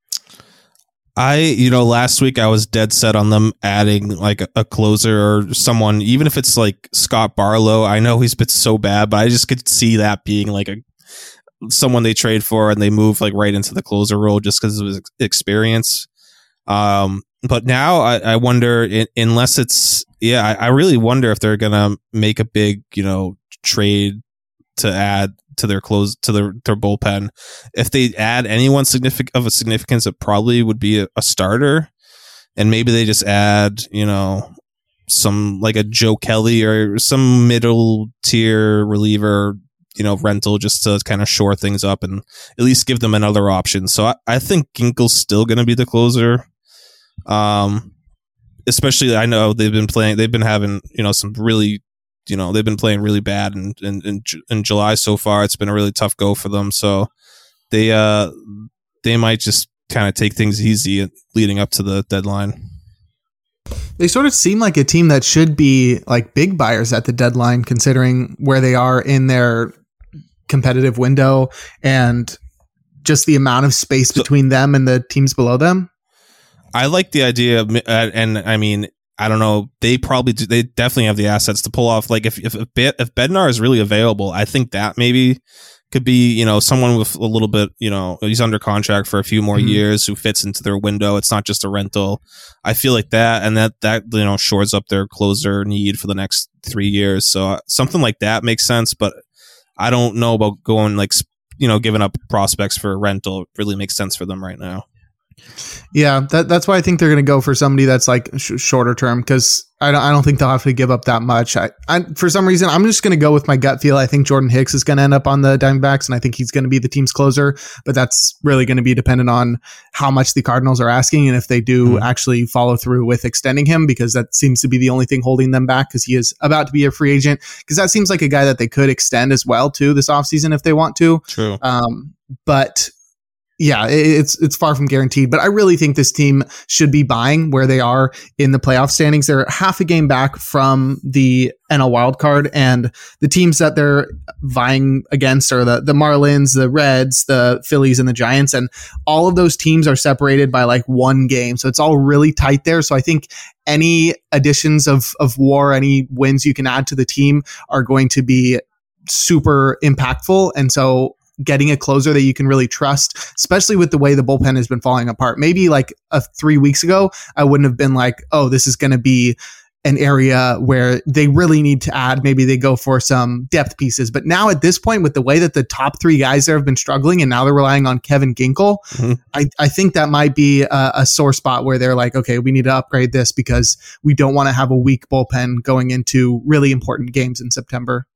I, you know, last week I was dead set on them adding like a, a closer or someone, even if it's like Scott Barlow. I know he's been so bad, but I just could see that being like a someone they trade for and they move like right into the closer role just because of his experience. Um, But now I, I wonder, it, unless it's, yeah, I, I really wonder if they're going to make a big, you know, trade to add to their close, to their, their bullpen. If they add anyone significant of a significance, it probably would be a, a starter. And maybe they just add, you know, some like a Joe Kelly or some middle tier reliever you know, rental just to kind of shore things up and at least give them another option. So I, I think Ginkel's still going to be the closer. Um, especially I know they've been playing, they've been having, you know, some really, you know, they've been playing really bad in, in, in, in July so far. It's been a really tough go for them. So they, uh, they might just kind of take things easy leading up to the deadline. They sort of seem like a team that should be like big buyers at the deadline, considering where they are in their competitive window and just the amount of space between them and the teams below them. I like the idea of, uh, and I mean, I don't know. They probably do, they definitely have the assets to pull off. Like if if if Bednar is really available, I think that maybe could be, you know, someone with a little bit, you know, he's under contract for a few more mm-hmm. years who fits into their window. It's not just a rental. I feel like that, and that that you know shores up their closer need for the next three years. So uh, something like that makes sense. But I don't know about going like you know giving up prospects for a rental. It really makes sense for them right now. Yeah, that, that's why I think they're going to go for somebody that's like sh- shorter term, because I don't, I don't think they'll have to give up that much. I, I for some reason, I'm just going to go with my gut feel. I think Jordan Hicks is going to end up on the Diamondbacks, and I think he's going to be the team's closer. But that's really going to be dependent on how much the Cardinals are asking and if they do mm-hmm. actually follow through with extending him, because that seems to be the only thing holding them back, because he is about to be a free agent. Because that seems like a guy that they could extend as well too this offseason if they want to. True. Um, but. Yeah, it's it's far from guaranteed, but I really think this team should be buying where they are in the playoff standings. They're half a game back from the N L wildcard, and the teams that they're vying against are the, the Marlins, the Reds, the Phillies, and the Giants, and all of those teams are separated by like one game, so it's all really tight there. So I think any additions of of WAR, any wins you can add to the team are going to be super impactful, and so getting a closer that you can really trust, especially with the way the bullpen has been falling apart. Maybe like a three weeks ago, I wouldn't have been like, oh, this is going to be an area where they really need to add. Maybe they go for some depth pieces. But now at this point, with the way that the top three guys there have been struggling, and now they're relying on Kevin Ginkel, mm-hmm. I, I think that might be a, a sore spot where they're like, okay, we need to upgrade this because we don't want to have a weak bullpen going into really important games in September.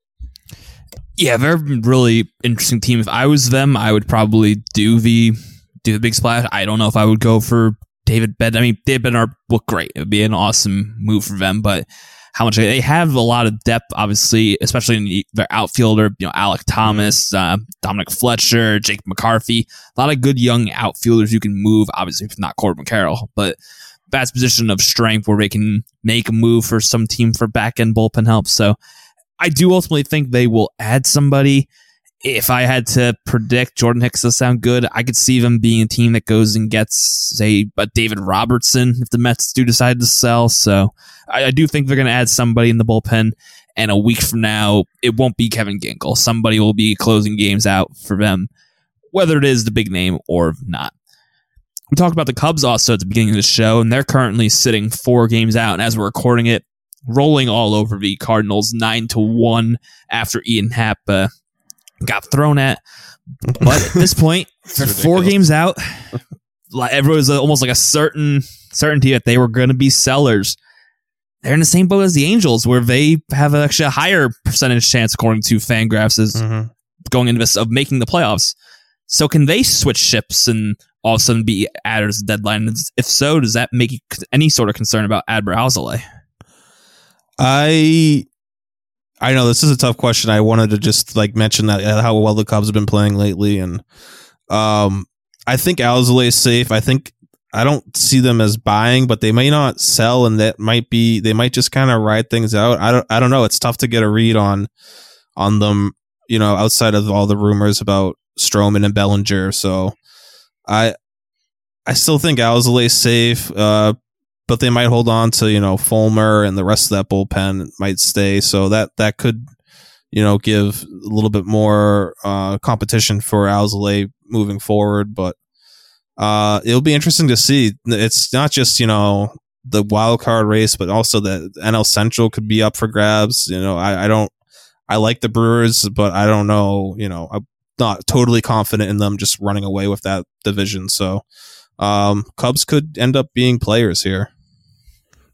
Yeah, they're a really interesting team. If I was them, I would probably do the do the big splash. I don't know if I would go for David Bednar. I mean, David Bednar look great. It would be an awesome move for them, but how much they have a lot of depth, obviously, especially in their outfielder. You know, Alec Thomas, uh, Dominic Fletcher, Jake McCarthy. A lot of good young outfielders you can move. Obviously, if not Corbin Carroll, but that's position of strength where they can make a move for some team for back end bullpen help. So. I do ultimately think they will add somebody. If I had to predict, Jordan Hicks does sound good. I could see them being a team that goes and gets, say, a David Robertson if the Mets do decide to sell. So I, I do think they're going to add somebody in the bullpen. And a week from now, it won't be Kevin Ginkel. Somebody will be closing games out for them, whether it is the big name or not. We talked about the Cubs also at the beginning of the show, and they're currently sitting four games out. And as we're recording it, rolling all over the Cardinals nine to one after Ian Happ uh, got thrown at. But at this point, they're four games out. Everyone's almost like a certain certainty that they were going to be sellers. They're in the same boat as the Angels, where they have actually a higher percentage chance, according to Fangraphs, is mm-hmm. going into this of making the playoffs. So can they switch ships and all of a sudden be added as a deadline? If so, does that make you any sort of concern about Adbert Alzolay? I I know this is a tough question. I wanted to just like mention that uh, how well the Cubs have been playing lately, and um, I think Alzolay is safe. I think I don't see them as buying, but they may not sell, and that might be they might just kind of ride things out. I don't I don't know. It's tough to get a read on on them, you know, outside of all the rumors about Stroman and Bellinger. So I I still think Alzolay is safe. Uh, But they might hold on to, you know, Fulmer, and the rest of that bullpen might stay. So that, that could, you know, give a little bit more uh, competition for Alzolay moving forward. But uh, it'll be interesting to see. It's not just, you know, the wild card race, but also the N L Central could be up for grabs. You know, I, I don't, I like the Brewers, but I don't know, you know, I'm not totally confident in them just running away with that division. So um, Cubs could end up being players here.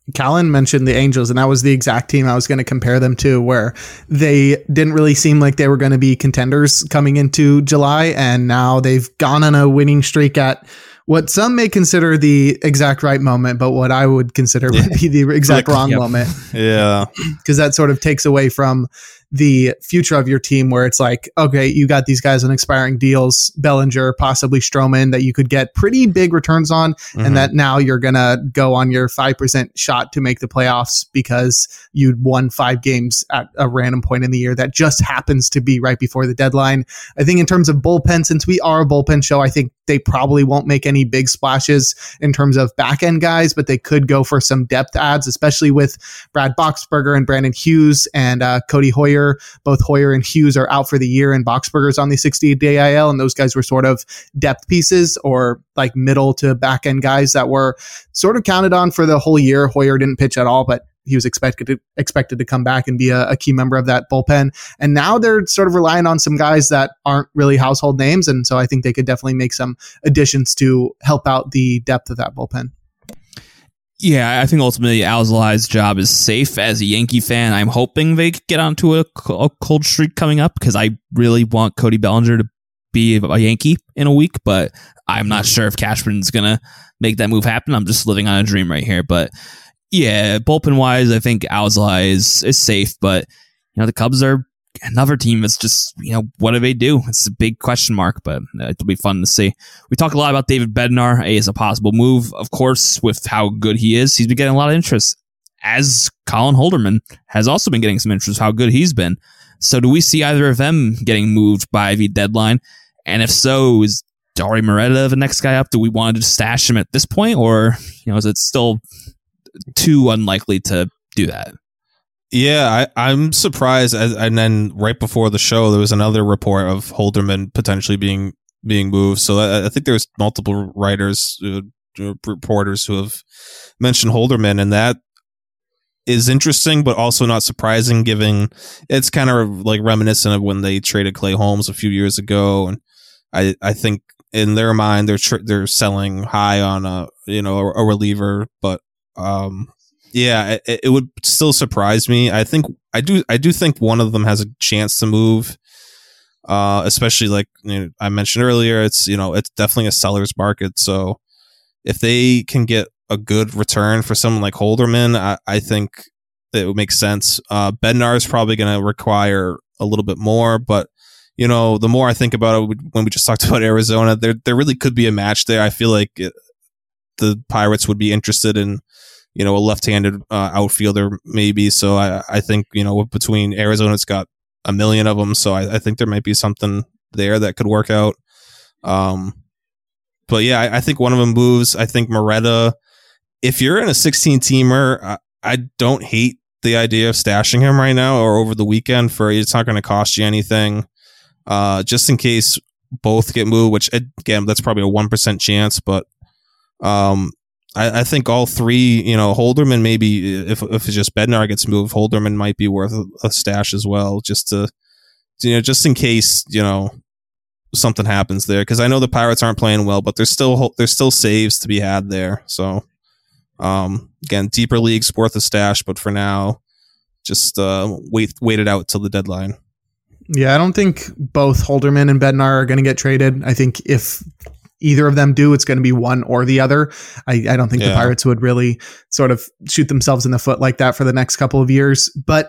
Callan mentioned the Angels, and that was the exact team I was going to compare them to, where they didn't really seem like they were going to be contenders coming into July, and now they've gone on a winning streak at what some may consider the exact right moment, but what I would consider would be the exact wrong yep. moment. Yeah. Because that sort of takes away from the future of your team, where it's like, okay, you got these guys on expiring deals, Bellinger, possibly Stroman, that you could get pretty big returns on, mm-hmm. and that now you're going to go on your five percent shot to make the playoffs because you'd won five games at a random point in the year that just happens to be right before the deadline. I think in terms of bullpen, since we are a bullpen show, I think they probably won't make any big splashes in terms of back end guys, but they could go for some depth adds, especially with Brad Boxberger and Brandon Hughes and uh, Cody Hoyer. Both Hoyer and Hughes are out for the year, and Boxberger's on the sixty day I L, and those guys were sort of depth pieces or like middle to back end guys that were sort of counted on for the whole year. Hoyer didn't pitch at all, but he was expected to, expected to come back and be a, a key member of that bullpen. And now they're sort of relying on some guys that aren't really household names, and so I think they could definitely make some additions to help out the depth of that bullpen. Yeah, I think ultimately Alzolai's job is safe. As a Yankee fan, I'm hoping they get onto a, a cold streak coming up because I really want Cody Bellinger to be a Yankee in a week, but I'm not sure if Cashman's going to make that move happen. I'm just living on a dream right here. But yeah, bullpen-wise, I think Alzolai is, is safe, but you know the Cubs are another team that's just, you know, what do they do? It's a big question mark, but it'll be fun to see. We talk a lot about David Bednar as a possible move. Of course, with how good he is, he's been getting a lot of interest, as Colin Holderman has also been getting some interest, how good he's been. So do we see either of them getting moved by the deadline? And if so, is Dauri Moreta the next guy up? Do we want to stash him at this point? Or, you know, is it still too unlikely to do that? Yeah, I, I'm surprised. And then right before the show, there was another report of Holderman potentially being being moved. So I, I think there's multiple writers, uh, reporters who have mentioned Holderman, and that is interesting, but also not surprising, given it's kind of like reminiscent of when they traded Clay Holmes a few years ago. And I, I think in their mind, they're tr- they're selling high on a you know a, a reliever, but um. Yeah, it, it would still surprise me. I think I do. I do think one of them has a chance to move, uh, especially like you know, I mentioned earlier. It's you know it's definitely a seller's market. So if they can get a good return for someone like Holderman, I, I think it would make sense. Uh, Bednar is probably going to require a little bit more, but you know the more I think about it, when we just talked about Arizona, there there really could be a match there. I feel like it, the Pirates would be interested in. You know, a left-handed uh, outfielder maybe. So I, I think, you know, between Arizona, it's got a million of them. So I, I think there might be something there that could work out. Um, but yeah, I, I think one of them moves. I think Moreta, if you're in a sixteen-teamer, I, I don't hate the idea of stashing him right now or over the weekend. For it's not going to cost you anything. Uh, just in case both get moved, which again, that's probably a one percent chance, but um. I, I think all three, you know, Holderman maybe if if it's just Bednar gets moved, Holderman might be worth a, a stash as well, just to, you know, just in case, you know, something happens there. Because I know the Pirates aren't playing well, but there's still there's still saves to be had there. So, um, again, deeper leagues worth a stash, but for now, just uh, wait wait it out till the deadline. Yeah, I don't think both Holderman and Bednar are going to get traded. I think if either of them do, it's going to be one or the other. I, I don't think yeah. the Pirates would really sort of shoot themselves in the foot like that for the next couple of years. But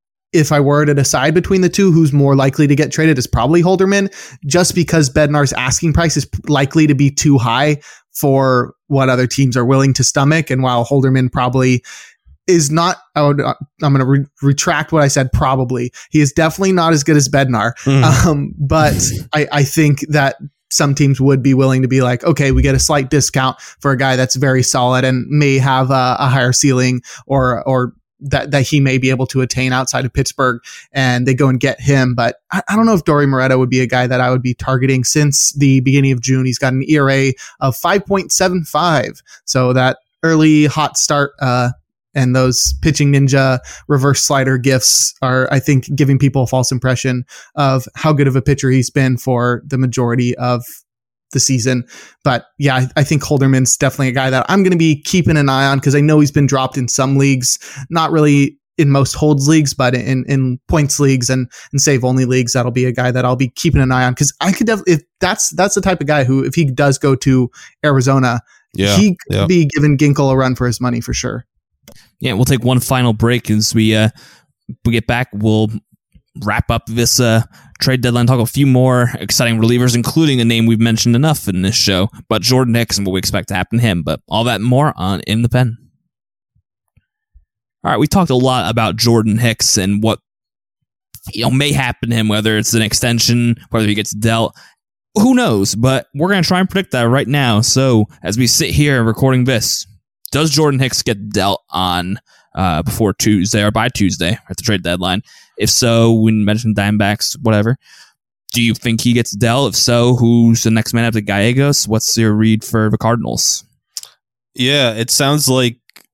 if I were to decide between the two, who's more likely to get traded is probably Holderman, just because Bednar's asking price is likely to be too high for what other teams are willing to stomach. And while Holderman probably is not, I would, I'm going to re- retract what I said. Probably he is definitely not as good as Bednar. Mm. Um, but I, I think that some teams would be willing to be like, okay, we get a slight discount for a guy that's very solid and may have a, a higher ceiling or, or that, that he may be able to attain outside of Pittsburgh, and they go and get him. But I, I don't know if Dauri Moreta would be a guy that I would be targeting. Since the beginning of June, he's got an E R A of five point seven five. So that early hot start, uh, and those pitching ninja reverse slider gifts are, I think, giving people a false impression of how good of a pitcher he's been for the majority of the season. But yeah, I, I think Holderman's definitely a guy that I'm going to be keeping an eye on because I know he's been dropped in some leagues, not really in most holds leagues, but in, in points leagues and, and save only leagues. That'll be a guy that I'll be keeping an eye on because I could definitely, if that's, that's the type of guy who, if he does go to Arizona, yeah, he could yeah. be giving Ginkel a run for his money for sure. Yeah. We'll take one final break as we, uh, we get back. We'll wrap up this, uh, trade deadline, talk a few more exciting relievers, including a name we've mentioned enough in this show, but Jordan Hicks and what we expect to happen to him, but all that and more on In the Pen. All right, we talked a lot about Jordan Hicks and what you know may happen to him, whether it's an extension, whether he gets dealt. Who knows? But we're going to try and predict that right now. So as we sit here recording this, does Jordan Hicks get dealt on uh, before Tuesday or by Tuesday at the trade deadline? If so, we mentioned Diamondbacks, whatever. Do you think he gets dealt? If so, who's the next man after Gallegos? What's your read for the Cardinals? Yeah, it sounds like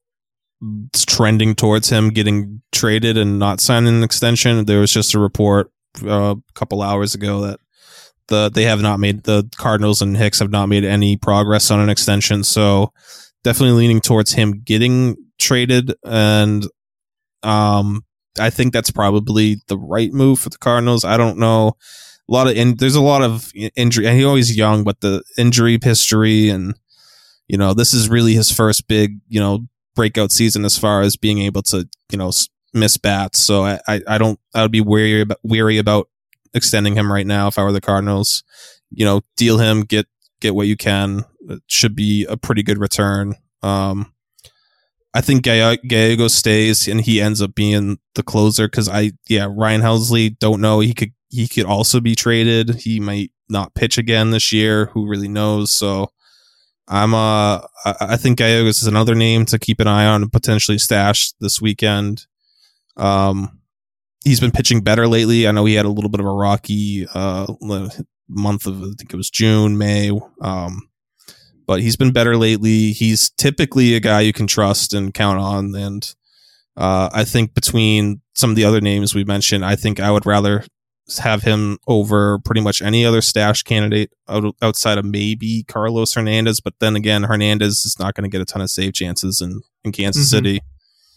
it's trending towards him getting traded and not signing an extension. There was just a report uh, a couple hours ago that the they have not made the Cardinals and Hicks have not made any progress on an extension. So definitely leaning towards him getting traded, and um, I think that's probably the right move for the Cardinals. I don't know. A lot of in, there's a lot of injury, and he's always young, but the injury history, and you know, this is really his first big, you know, breakout season as far as being able to, you know, miss bats. So I, I, I don't, I would be weary about, weary about extending him right now if I were the Cardinals. You know, deal him, get get what you can. It should be a pretty good return. Um, I think Gallego stays and he ends up being the closer because I, yeah, Ryan Helsley, don't know. He could he could also be traded. He might not pitch again this year. Who really knows? So I'm uh I think Gallegos is another name to keep an eye on and potentially stash this weekend. Um, he's been pitching better lately. I know he had a little bit of a rocky uh month of I think it was June, May. Um, but he's been better lately. He's typically a guy you can trust and count on. And uh, I think between some of the other names we mentioned, I think I would rather have him over pretty much any other stash candidate out, outside of maybe Carlos Hernandez. But then again, Hernandez is not going to get a ton of save chances in, in Kansas mm-hmm. City.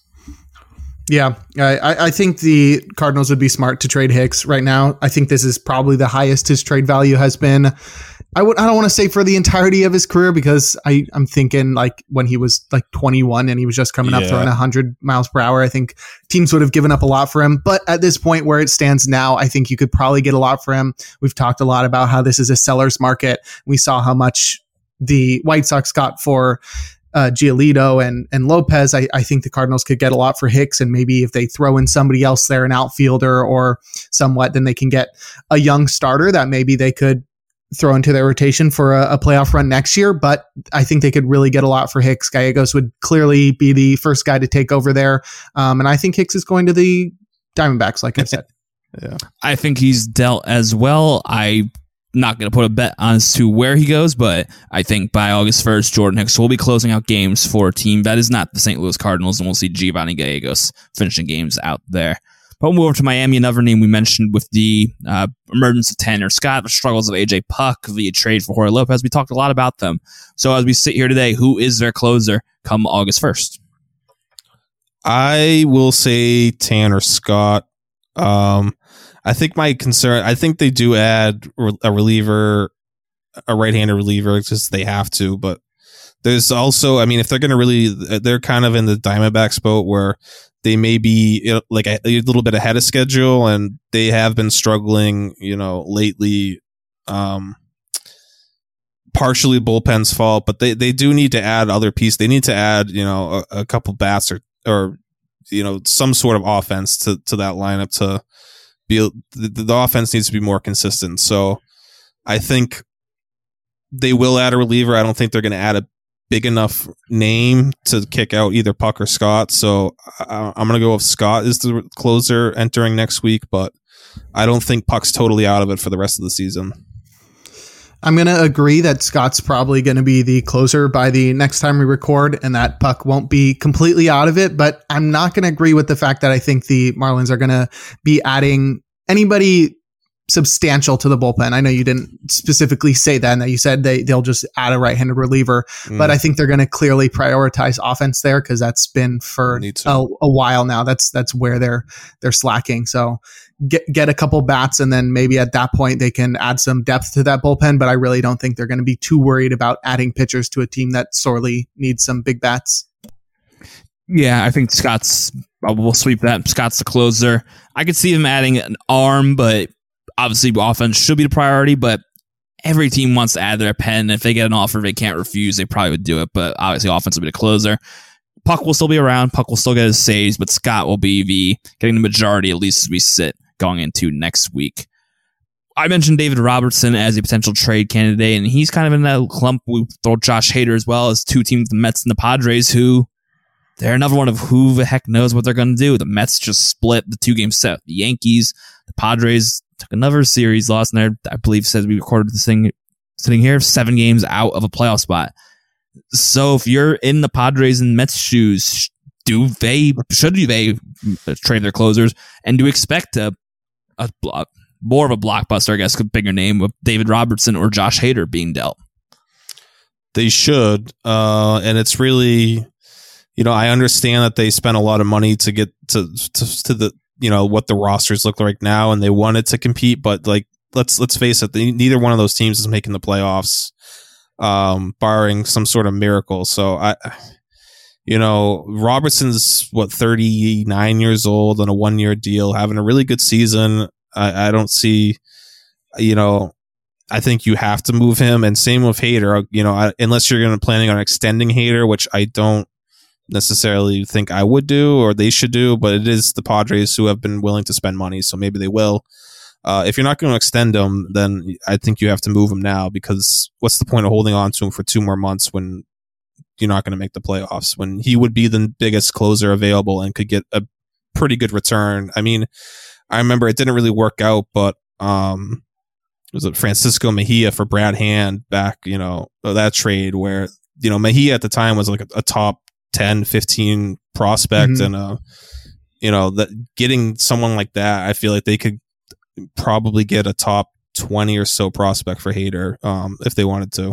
Yeah, I, I think the Cardinals would be smart to trade Hicks right now. I think this is probably the highest his trade value has been. I would I don't want to say for the entirety of his career because I, I'm thinking like when he was like twenty-one and he was just coming yeah. up throwing one hundred miles per hour, I think teams would have given up a lot for him. But at this point where it stands now, I think you could probably get a lot for him. We've talked a lot about how this is a seller's market. We saw how much the White Sox got for uh, Giolito and, and Lopez. I, I think the Cardinals could get a lot for Hicks, and maybe if they throw in somebody else there, an outfielder or somewhat, then they can get a young starter that maybe they could throw into their rotation for a, a playoff run next year. But I think they could really get a lot for Hicks. Gallegos would clearly be the first guy to take over there. Um, and I think Hicks is going to the Diamondbacks, like I said. Yeah, I think he's dealt as well. I'm not going to put a bet on as to where he goes, but I think by August first, Jordan Hicks will be closing out games for a team that is not the Saint Louis Cardinals, and we'll see Giovanni Gallegos finishing games out there. But we'll move over to Miami, another name we mentioned with the uh, emergence of Tanner Scott, the struggles of A J Puck via trade for Jorge Lopez. We talked a lot about them. So as we sit here today, who is their closer come August first? I will say Tanner Scott. Um, I think my concern, I think they do add a reliever, a right-handed reliever, because they have to. But there's also, I mean, if they're going to really, they're kind of in the Diamondbacks boat where they may be you know, like a, a little bit ahead of schedule, and they have been struggling, you know, lately. Um, partially bullpen's fault, but they, they do need to add other pieces. They need to add, you know, a, a couple bats or, or, you know, some sort of offense to, to that lineup to be, the, the offense needs to be more consistent. So I think they will add a reliever. I don't think they're going to add a big enough name to kick out either Puck or Scott. So I, I'm going to go with Scott is the closer entering next week, but I don't think Puck's totally out of it for the rest of the season. I'm going to agree that Scott's probably going to be the closer by the next time we record, and that Puck won't be completely out of it. But I'm not going to agree with the fact that I think the Marlins are going to be adding anybody substantial to the bullpen. I know you didn't specifically say that, and that you said they, they'll just add a right-handed reliever, mm. but I think they're going to clearly prioritize offense there because that's been for a, a while now. That's that's where they're they're slacking. So get get a couple bats, and then maybe at that point they can add some depth to that bullpen, but I really don't think they're going to be too worried about adding pitchers to a team that sorely needs some big bats. Yeah, I think Scott's, we'll sweep that. Scott's the closer. I could see him adding an arm, but obviously, offense should be the priority, but every team wants to add their pen. If they get an offer they can't refuse, they probably would do it, but obviously offense will be the closer. Puck will still be around. Puck will still get his saves, but Scott will be the getting the majority, at least as we sit, going into next week. I mentioned David Robertson as a potential trade candidate, and he's kind of in that clump. We throw Josh Hader as well as two teams, the Mets and the Padres, who they're another one of who the heck knows what they're going to do. The Mets just split the two-game set. The Yankees, the Padres took another series loss, and I believe says we recorded this thing sitting here, seven games out of a playoff spot. So if you're in the Padres and Mets shoes, do they should they trade their closers, and do expect a, a more of a blockbuster, I guess, a bigger name of David Robertson or Josh Hader being dealt? They should, uh, and it's really, you know, I understand that they spent a lot of money to get to to, to the. you know, what the rosters look like now, and they wanted to compete, but like, let's, let's face it, they, neither one of those teams is making the playoffs, um, barring some sort of miracle. So I, you know, Robertson's what, thirty-nine years old on a one year deal, having a really good season. I, I don't see, you know, I think you have to move him, and same with Hader, you know, I, unless you're going to planning on extending Hader, which I don't necessarily think I would do or they should do, but it is the Padres who have been willing to spend money, so maybe they will. Uh, if you're not going to extend him, then I think you have to move him now, because what's the point of holding on to him for two more months when you're not going to make the playoffs, when he would be the biggest closer available and could get a pretty good return. I mean, I remember it didn't really work out, but um, was it Francisco Mejia for Brad Hand back, you know, that trade where, you know, Mejia at the time was like a, a top ten, fifteen prospect, mm-hmm. and uh you know, that getting someone like that, I feel like they could probably get a top twenty or so prospect for Hader um if they wanted to.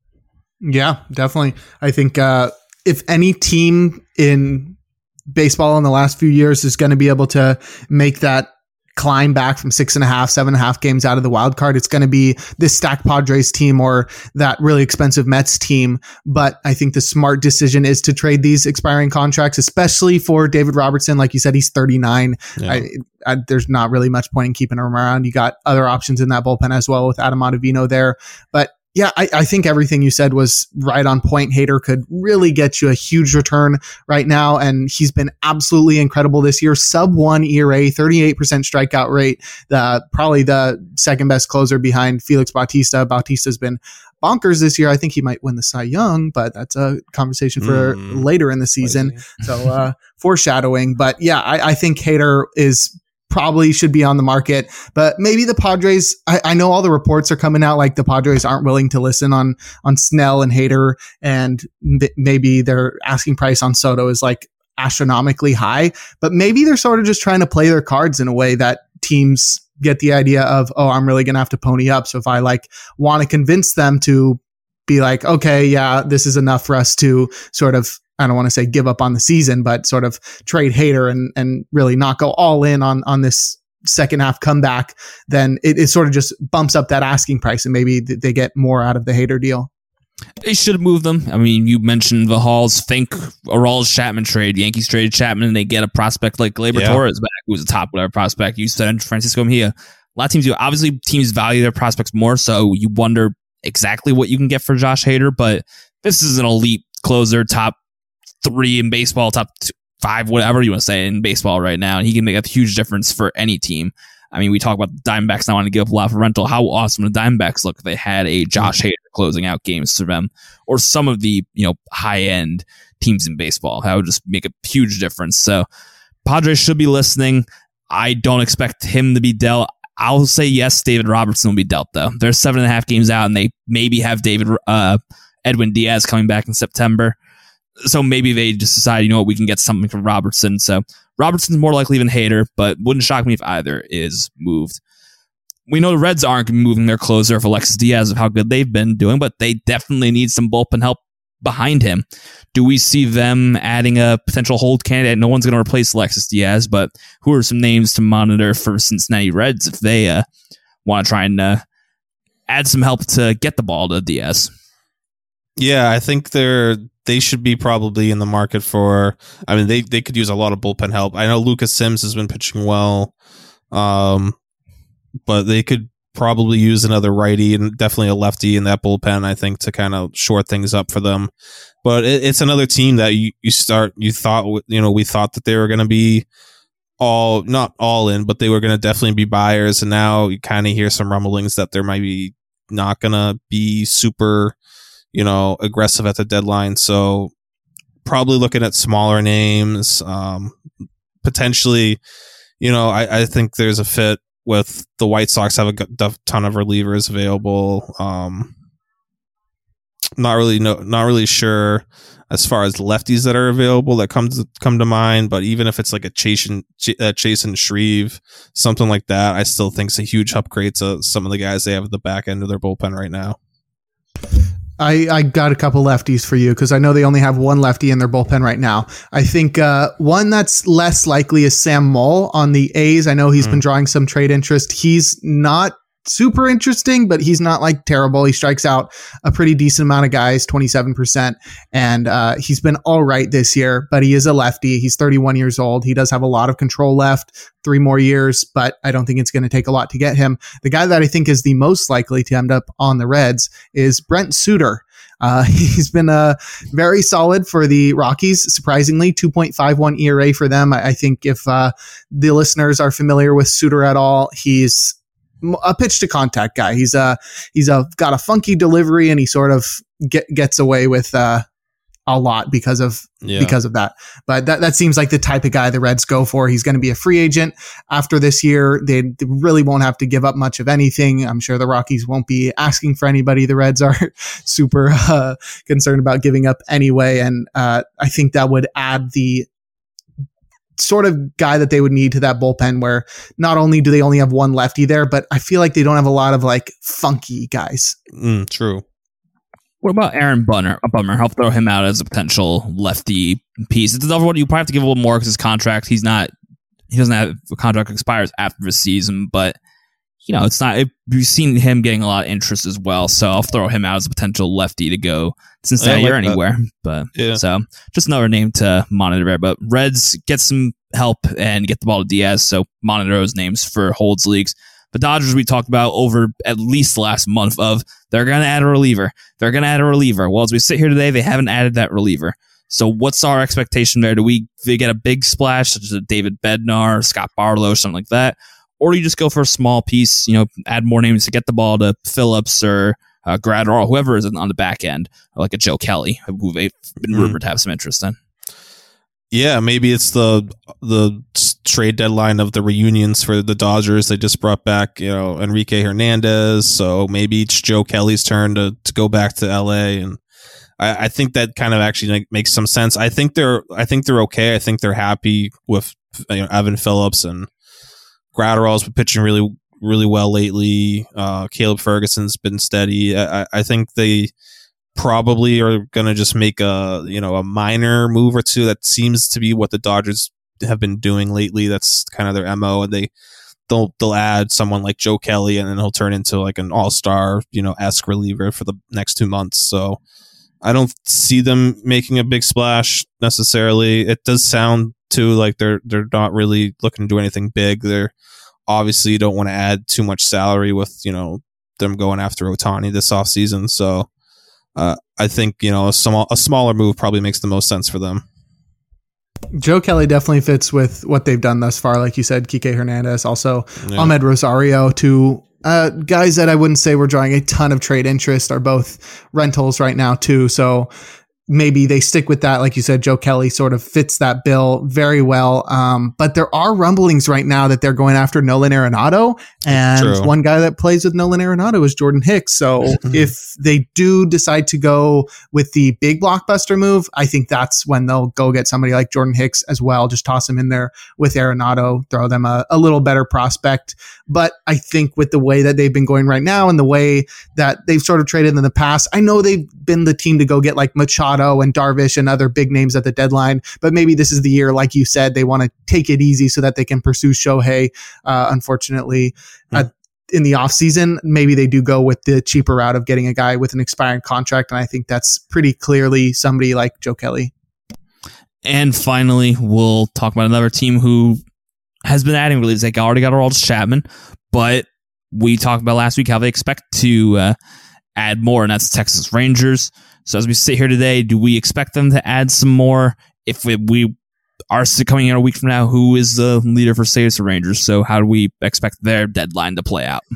Yeah, definitely. I think uh if any team in baseball in the last few years is going to be able to make that climb back from six and a half, seven and a half games out of the wild card, it's going to be this stacked Padres team or that really expensive Mets team. But I think the smart decision is to trade these expiring contracts, especially for David Robertson. Like you said, he's thirty-nine. Yeah. I, I, there's not really much point in keeping him around. You got other options in that bullpen as well with Adam Ottavino there. But yeah, I, I think everything you said was right on point. Hader could really get you a huge return right now, and he's been absolutely incredible this year. Sub one E R A, thirty-eight percent strikeout rate, the probably the second best closer behind Felix Bautista. Bautista's been bonkers this year. I think he might win the Cy Young, but that's a conversation for mm, later in the season. So uh, foreshadowing. But yeah, I, I think Hader is probably should be on the market, but maybe the Padres, I, I know all the reports are coming out like the Padres aren't willing to listen on, on Snell and Hader, and th- maybe their asking price on Soto is like astronomically high, but maybe they're sort of just trying to play their cards in a way that teams get the idea of, oh, I'm really going to have to pony up. So if I like want to convince them to be like, okay, yeah, this is enough for us to sort of, I don't want to say give up on the season, but sort of trade Hader and, and really not go all in on, on this second half comeback, then it, it sort of just bumps up that asking price and maybe th- they get more out of the Hader deal. They should have moved them. I mean, you mentioned the Halls, Fink, Aroldis Chapman trade. Yankees traded Chapman and they get a prospect like Gleyber yeah. Torres back, who's a top whatever prospect. You said Francisco Mejia. A lot of teams do. Obviously, teams value their prospects more, so you wonder exactly what you can get for Josh Hader, but this is an elite closer, top three in baseball, top two, five, whatever you want to say in baseball right now, and he can make a huge difference for any team. I mean, we talk about the Diamondbacks not wanting to give up a lot for rental. How awesome the Diamondbacks look if they had a Josh Hader closing out games for them, or some of the, you know, high-end teams in baseball. That would just make a huge difference. So Padres should be listening. I don't expect him to be dealt. I'll say yes, David Robertson will be dealt, though. They're seven and a half games out, and they maybe have David uh, Edwin Diaz coming back in September. So maybe they just decide, you know what, we can get something from Robertson. So Robertson's more likely than Hader, but wouldn't shock me if either is moved. we know the Reds aren't moving their closer of Alexis Diaz of how good they've been doing, but they definitely need some bullpen help behind him. Do we see them adding a potential hold candidate? No one's going to replace Alexis Diaz, but who are some names to monitor for Cincinnati Reds if they uh, want to try and uh, add some help to get the ball to Diaz? Yeah, I think they're they should be probably in the market for. I mean, they they could use a lot of bullpen help. I know Lucas Sims has been pitching well, um, but they could probably use another righty and definitely a lefty in that bullpen, I think, to kind of short things up for them. But it, it's another team that you, you start, you thought, you know, we thought that they were going to be all, not all in, but they were going to definitely be buyers. And now you kind of hear some rumblings that there might be not going to be super, you know, aggressive at the deadline. So probably looking at smaller names, um, potentially, you know, I, I think there's a fit with the White Sox have a ton of relievers available. Um, not really, no, not really sure as far as lefties that are available that come to, come to mind. But even if it's like a Chasen, uh, Chasen Shreve, something like that, I still think it's a huge upgrade to some of the guys they have at the back end of their bullpen right now. I, I got a couple lefties for you because I know they only have one lefty in their bullpen right now. I think uh, one that's less likely is Sam Moll on the A's. I know he's mm. been drawing some trade interest. He's not super interesting, but he's not like terrible. He strikes out a pretty decent amount of guys, twenty-seven percent. And uh, he's been all right this year, but he is a lefty. He's thirty-one years old. He does have a lot of control left, three more years, but I don't think it's going to take a lot to get him. The guy that I think is the most likely to end up on the Reds is Brent Suter. Uh, he's been uh, very solid for the Rockies, surprisingly, two point five one E R A for them. I, I think if uh, the listeners are familiar with Suter at all, he's a pitch to contact guy. He's a, he's a, got a funky delivery and he sort of get, gets away with uh, a lot because of, yeah. because of that. But that, that seems like the type of guy the Reds go for. He's going to be a free agent after this year. They, they really won't have to give up much of anything. I'm sure the Rockies won't be asking for anybody. The Reds are super uh, concerned about giving up anyway. And uh, I think that would add the sort of guy that they would need to that bullpen where not only do they only have one lefty there, but I feel like they don't have a lot of like funky guys. Mm, true. What about Aaron Bummer? Bummer, I'll throw him out as a potential lefty piece. It's another one you probably have to give a little more because his contract, he's not, he doesn't have a contract expires after the season, but you know, it's not, it, we've seen him getting a lot of interest as well. So I'll throw him out as a potential lefty to go Cincinnati like or anywhere. That. But yeah. So just another name to monitor there. But Reds get some help and get the ball to Diaz. So monitor those names for holds leagues. The Dodgers we talked about over at least the last month of they're going to add a reliever. They're going to add a reliever. Well, as we sit here today, they haven't added that reliever. So what's our expectation there? Do we, do we get a big splash such as a David Bednar, Scott Barlow, something like that? Or do you just go for a small piece, you know, add more names to get the ball to Phillips or uh, Graterol, whoever is on the back end, like a Joe Kelly, who they've been rumored to have some interest in? Yeah, maybe it's the the trade deadline of the reunions for the Dodgers. They just brought back, you know, Enrique Hernandez, so maybe it's Joe Kelly's turn to, to go back to L A, and I, I think that kind of actually like, makes some sense. I think they're I think they're okay. I think they're happy with, you know, Evan Phillips, and Graterol's been pitching really really well lately. Uh, Caleb Ferguson's been steady. I, I think they probably are going to just make a, you know, a minor move or two. That seems to be what the Dodgers have been doing lately. That's kind of their M O, and they they'll they'll add someone like Joe Kelly, and then he'll turn into like an all-star, you know, esque reliever for the next two months. So I don't see them making a big splash necessarily. It does sound too like they're they're not really looking to do anything big. They're obviously don't want to add too much salary with, you know, them going after Ohtani this offseason. So Uh, I think, you know, a small a smaller move probably makes the most sense for them. Joe Kelly definitely fits with what they've done thus far. Like you said, Kike Hernandez, also yeah. Ahmed Rosario, two uh, guys that I wouldn't say we're drawing a ton of trade interest, are both rentals right now too. So maybe they stick with that. Like you said, Joe Kelly sort of fits that bill very well. Um, but there are rumblings right now that they're going after Nolan Arenado. And True. one guy that plays with Nolan Arenado is Jordan Hicks. So if they do decide to go with the big blockbuster move, I think that's when they'll go get somebody like Jordan Hicks as well. Just toss him in there with Arenado, throw them a, a little better prospect. But I think with the way that they've been going right now and the way that they've sort of traded in the past, I know they've been the team to go get like Machado and Darvish and other big names at the deadline, but maybe this is the year, like you said, they want to take it easy so that they can pursue Shohei. Uh, unfortunately, mm. uh, in the offseason, maybe they do go with the cheaper route of getting a guy with an expiring contract, and I think that's pretty clearly somebody like Joe Kelly. And finally, we'll talk about another team who has been adding relievers. They already got Aroldis Chapman, but we talked about last week how they expect to uh, add more, and that's Texas Rangers. So as we sit here today, do we expect them to add some more? If we, we are coming in a week from now, who is the leader for saves for Rangers? So how do we expect their deadline to play out?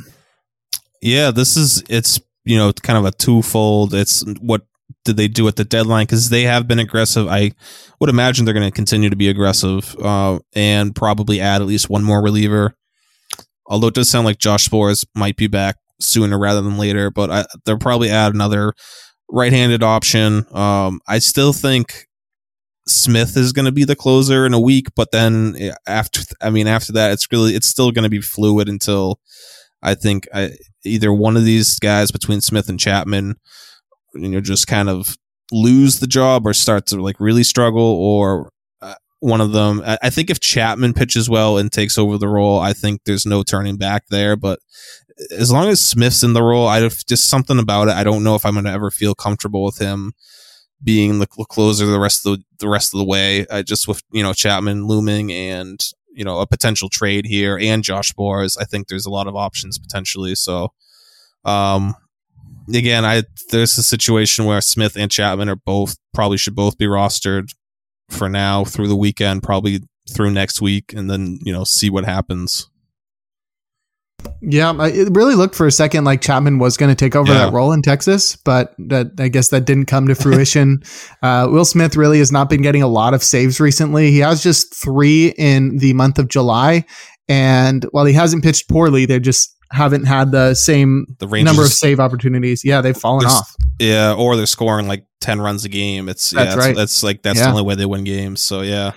Yeah, this is, it's, you know, kind of a twofold. It's what did they do at the deadline? Because they have been aggressive. I would imagine they're going to continue to be aggressive uh, and probably add at least one more reliever. Although it does sound like Josh Sborz might be back sooner rather than later, but I, they'll probably add another right-handed option. Um, I still think Smith is going to be the closer in a week, but then after, I mean, after that, it's really, it's still going to be fluid until I think I, either one of these guys between Smith and Chapman, you know, just kind of lose the job or start to like really struggle, or uh, one of them. I, I think if Chapman pitches well and takes over the role, I think there's no turning back there, but as long as Smith's in the role, I just something about it. I don't know if I'm going to ever feel comfortable with him being the closer the rest of the, the rest of the way. I just with, you know, Chapman looming and, you know, a potential trade here and Josh Sborz, I think there's a lot of options potentially. So, um, again, I there's a situation where Smith and Chapman are both probably should both be rostered for now through the weekend, probably through next week, and then, you know, see what happens. Yeah, it really looked for a second like Chapman was going to take over yeah. that role in Texas, but that, I guess that didn't come to fruition. uh, Will Smith really has not been getting a lot of saves recently. He has just three in the month of July, and while he hasn't pitched poorly, they just haven't had the same the Rangers, number of save opportunities. Yeah, they've fallen off. Yeah, or they're scoring like ten runs a game. It's that's yeah, right. It's, that's like that's yeah. the only way they win games. So yeah.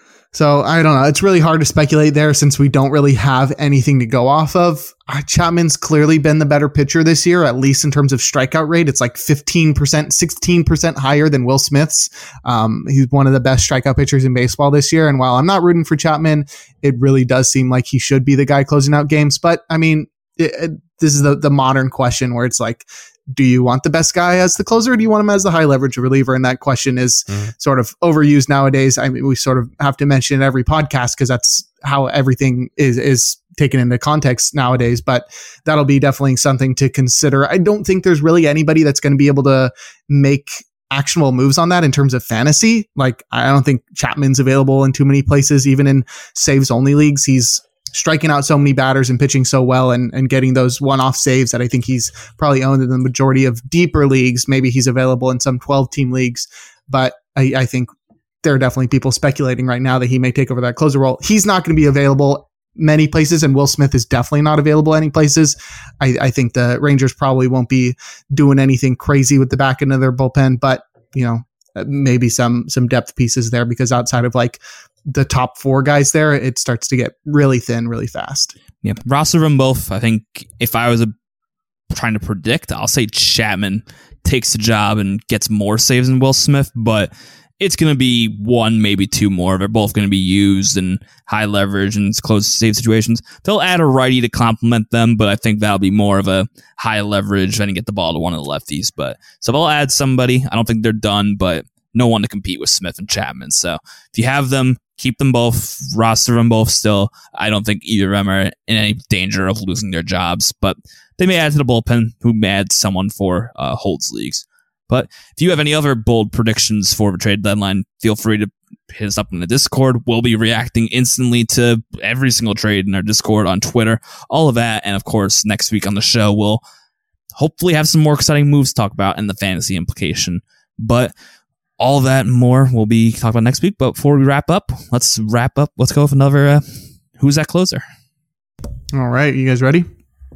So I don't know. It's really hard to speculate there since we don't really have anything to go off of. Uh, Chapman's clearly been the better pitcher this year, at least in terms of strikeout rate. It's like fifteen percent, sixteen percent higher than Will Smith's. Um, he's one of the best strikeout pitchers in baseball this year. And while I'm not rooting for Chapman, it really does seem like he should be the guy closing out games. But I mean, it, it, this is the, the modern question where it's like, do you want the best guy as the closer, or do you want him as the high leverage reliever? And that question is mm. sort of overused nowadays. I mean, we sort of have to mention it every podcast because that's how everything is, is taken into context nowadays, but that'll be definitely something to consider. I don't think there's really anybody that's going to be able to make actionable moves on that in terms of fantasy. Like, I don't think Chapman's available in too many places, even in saves only leagues. He's striking out so many batters and pitching so well and, and getting those one-off saves that I think he's probably owned in the majority of deeper leagues. Maybe he's available in some twelve-team leagues, but I, I think there are definitely people speculating right now that he may take over that closer role. He's not going to be available many places, and Will Smith is definitely not available any places. I, I think the Rangers probably won't be doing anything crazy with the back end of their bullpen, but, you know, maybe some some depth pieces there, because outside of like the top four guys there, it starts to get really thin really fast. Yeah, roster them both. I think if I was a, trying to predict, I'll say Chapman takes the job and gets more saves than Will Smith, but it's going to be one, maybe two more. They're both going to be used in high leverage and close save situations. They'll add a righty to complement them, but I think that'll be more of a high leverage than to get the ball to one of the lefties. But so they'll add somebody. I don't think they're done, but no one to compete with Smith and Chapman. So if you have them, keep them both, roster them both still. I don't think either of them are in any danger of losing their jobs, but they may add to the bullpen, who may add someone for uh, Holds leagues. But if you have any other bold predictions for the trade deadline, feel free to hit us up in the Discord. We'll be reacting instantly to every single trade in our Discord, on Twitter, all of that. And of course, next week on the show, we'll hopefully have some more exciting moves to talk about and the fantasy implication. But all that and more we'll be talking about next week. But before we wrap up, let's wrap up. Let's go with another uh, Who's That Closer? All right. You guys ready?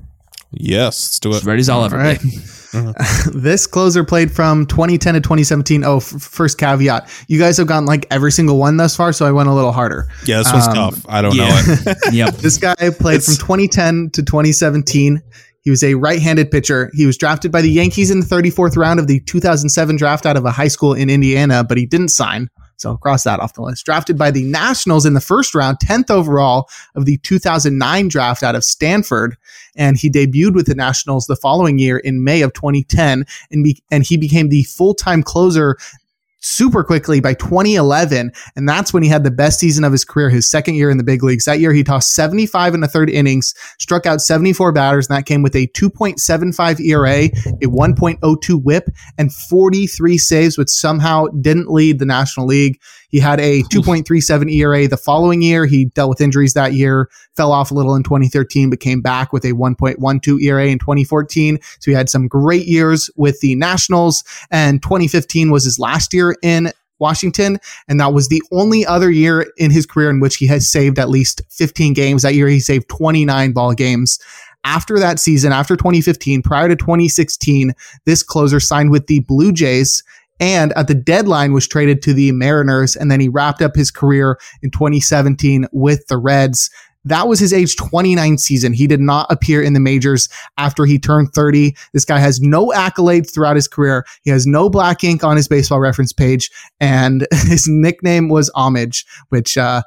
Yes, let's do it. As ready as I'll ever right. be. This closer played from twenty ten to twenty seventeen. Oh, f- first caveat. You guys have gotten like every single one thus far, so I went a little harder. Yeah, this one's Um, tough. I don't yeah. know it. Yep. This guy played It's- from twenty ten to twenty seventeen. He was a right-handed pitcher. He was drafted by the Yankees in the thirty-fourth round of the two thousand seven draft out of a high school in Indiana, but he didn't sign. So cross that off the list. Drafted by the Nationals in the first round, tenth overall of the two thousand nine draft out of Stanford. And he debuted with the Nationals the following year in May of twenty ten. And, be- and he became the full-time closer super quickly by twenty eleven. And that's when he had the best season of his career, his second year in the big leagues. That year, he tossed seventy-five and a third innings, struck out seventy-four batters, and that came with a two point seven five E R A, a one point oh two whip, and forty-three saves, which somehow didn't lead the National League. He had a two point three seven E R A the following year. He dealt with injuries that year, fell off a little in twenty thirteen, but came back with a one point one two E R A in twenty fourteen. So he had some great years with the Nationals, and twenty fifteen was his last year in Washington, and that was the only other year in his career in which he has saved at least fifteen games. That year, he saved twenty-nine ball games. After that season, after twenty fifteen, prior to twenty sixteen, this closer signed with the Blue Jays, and at the deadline was traded to the Mariners, and then he wrapped up his career in twenty seventeen with the Reds. That was his age twenty-nine season. He did not appear in the majors after he turned thirty. This guy has no accolades throughout his career. He has no black ink on his baseball reference page, and his nickname was Homage, which uh,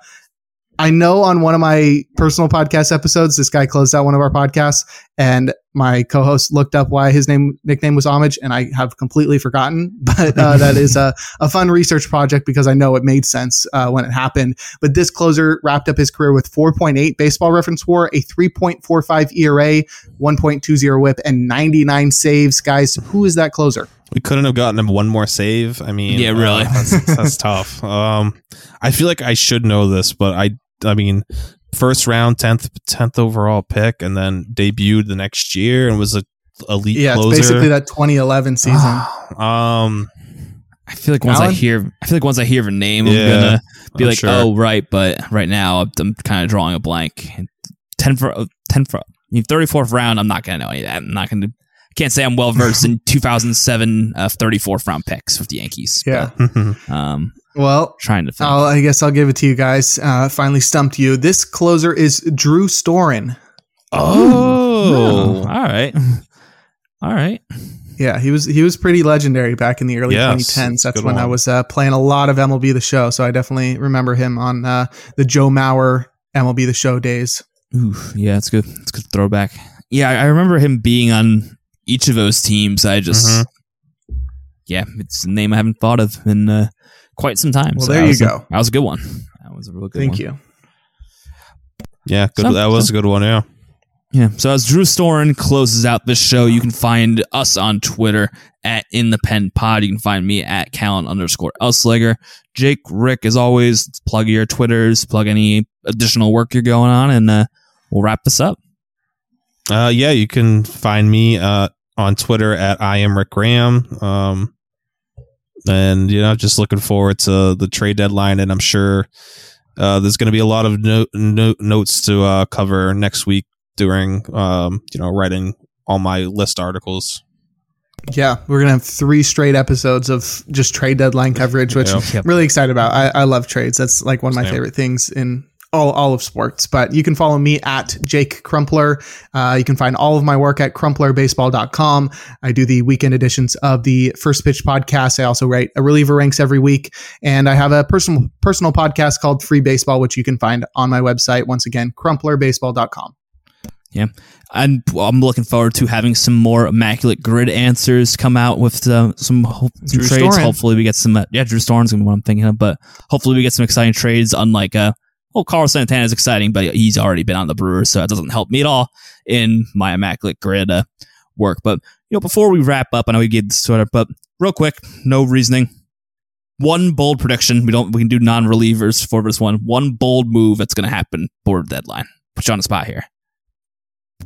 I know on one of my personal podcast episodes, this guy closed out one of our podcasts, and my co-host looked up why his name nickname was Homage, and I have completely forgotten. But uh, that is a, a fun research project because I know it made sense uh, when it happened. But this closer wrapped up his career with four point eight baseball reference W A R, a three point four five E R A, one point two oh whip, and ninety-nine saves. Guys, who is that closer? We couldn't have gotten him one more save. I mean, Yeah, really. uh, that's, that's tough. Um, I feel like I should know this, but I, I mean, first round, tenth, tenth overall pick, and then debuted the next year and was a elite Yeah, closer. it's basically that twenty eleven season. um, I feel like once Alan? I hear, I feel like once I hear the name, Yeah, I'm gonna be I'm like, sure. oh right. But right now, I'm, I'm kind of drawing a blank. Ten for uh, ten for I mean, thirty-fourth round. I'm not gonna know any of that. I'm not gonna. Can't say I'm well versed in two thousand seven uh, thirty-fourth round picks with the Yankees. Yeah. But, um, Well, trying to think. I'll, I guess I'll give it to you guys. Uh, finally stumped you. This closer is Drew Storen. oh, all right, all right. Yeah, he was he was pretty legendary back in the early Yes, twenty tens. That's good when I one. was uh, playing a lot of M L B The Show, so I definitely remember him on uh, the Joe Mauer M L B The Show days. Ooh, yeah, it's good. It's a good throwback. Yeah, I I remember him being on each of those teams. I just, Mhm. yeah, it's a name I haven't thought of in uh, quite some time. Well, So there that you was a- go. that was a good one. That was a real good Thank one. you. yeah, good. So- that was a good one. Yeah. Yeah. So as Drew Storen closes out this show, you can find us on Twitter at In the Pen Pod. You can find me at Callan underscore Elsliger. Jake, Rick, as always, let's plug your Twitters, plug any additional work you're going on, and uh, we'll wrap this up. Uh, yeah, you can find me uh, on Twitter at I am Rick Graham. Um, and, you know, just looking forward to the trade deadline. And I'm sure uh, there's going to be a lot of no- no- notes to uh, cover next week during, um, you know, writing all my list articles. Yeah, we're gonna have three straight episodes of just trade deadline coverage, which Yeah. I'm really excited about. I, I love trades. That's like one of my Same. favorite things in all, all of sports. But you can follow me at Jake Crumpler. Uh, you can find all of my work at crumpler baseball dot com. I do the weekend editions of the First Pitch podcast. I also write a reliever ranks every week, and I have a personal personal podcast called Free Baseball, which you can find on my website. Once again, crumpler baseball dot com. Yeah. I'm, I'm looking forward to having some more Immaculate Grid answers come out with uh, some, ho- some Drew trades. Storen. Hopefully we get some, uh, yeah, Drew Storen's gonna be what I'm thinking of, but hopefully we get some exciting trades. Unlike, uh, well, Carlos Santana is exciting, but he's already been on the Brewers, so it doesn't help me at all in my Immaculate Grid uh, work. But, you know, before we wrap up, I know we gave this sort of, but real quick, no reasoning. One bold prediction. We don't, we can do non-relievers for this one. One bold move that's going to happen for the deadline. Put you on the spot here.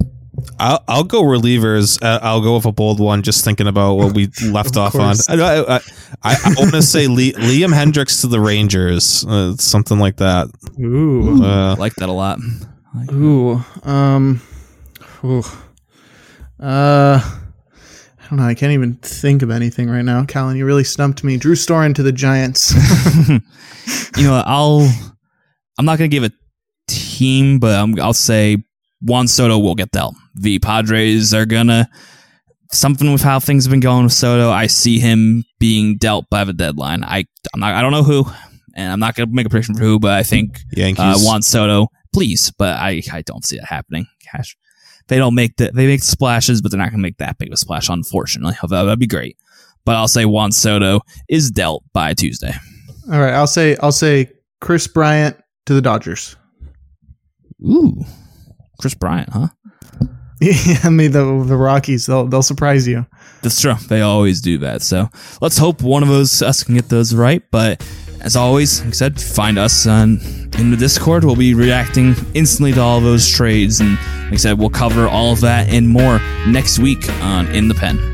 I'll, I'll go relievers. Uh, I'll go with a bold one, just thinking about what we left off on. I, I, I, I want to say Lee, Liam Hendricks to the Rangers, uh, something like that. Ooh, Uh, I like that a lot. I like ooh, um, ooh, uh, I don't know. I can't even think of anything right now. Callan, you really stumped me. Drew Storen to the Giants. you know, I'll. I'm not gonna give a team, but I'm, I'll say Juan Soto will get dealt. The Padres are gonna something with how things have been going with Soto. I see him being dealt by the deadline. I I'm not. I don't know who, and I'm not gonna make a prediction for who, but I think Yankees. uh, Juan Soto, please. But I, I don't see that happening. Cash. They don't make the they make splashes, but they're not gonna make that big of a splash. Unfortunately, although that'd be great. But I'll say Juan Soto is dealt by Tuesday. All right, I'll say I'll say Chris Bryant to the Dodgers. Ooh, Chris Bryant, huh? Yeah, I mean the the Rockies, they'll they'll surprise you. That's true. They always do that. So let's hope one of those us can get those right. But as always, like I said, find us on in the Discord. We'll be reacting instantly to all of those trades, and like I said, we'll cover all of that and more next week on In the Pen.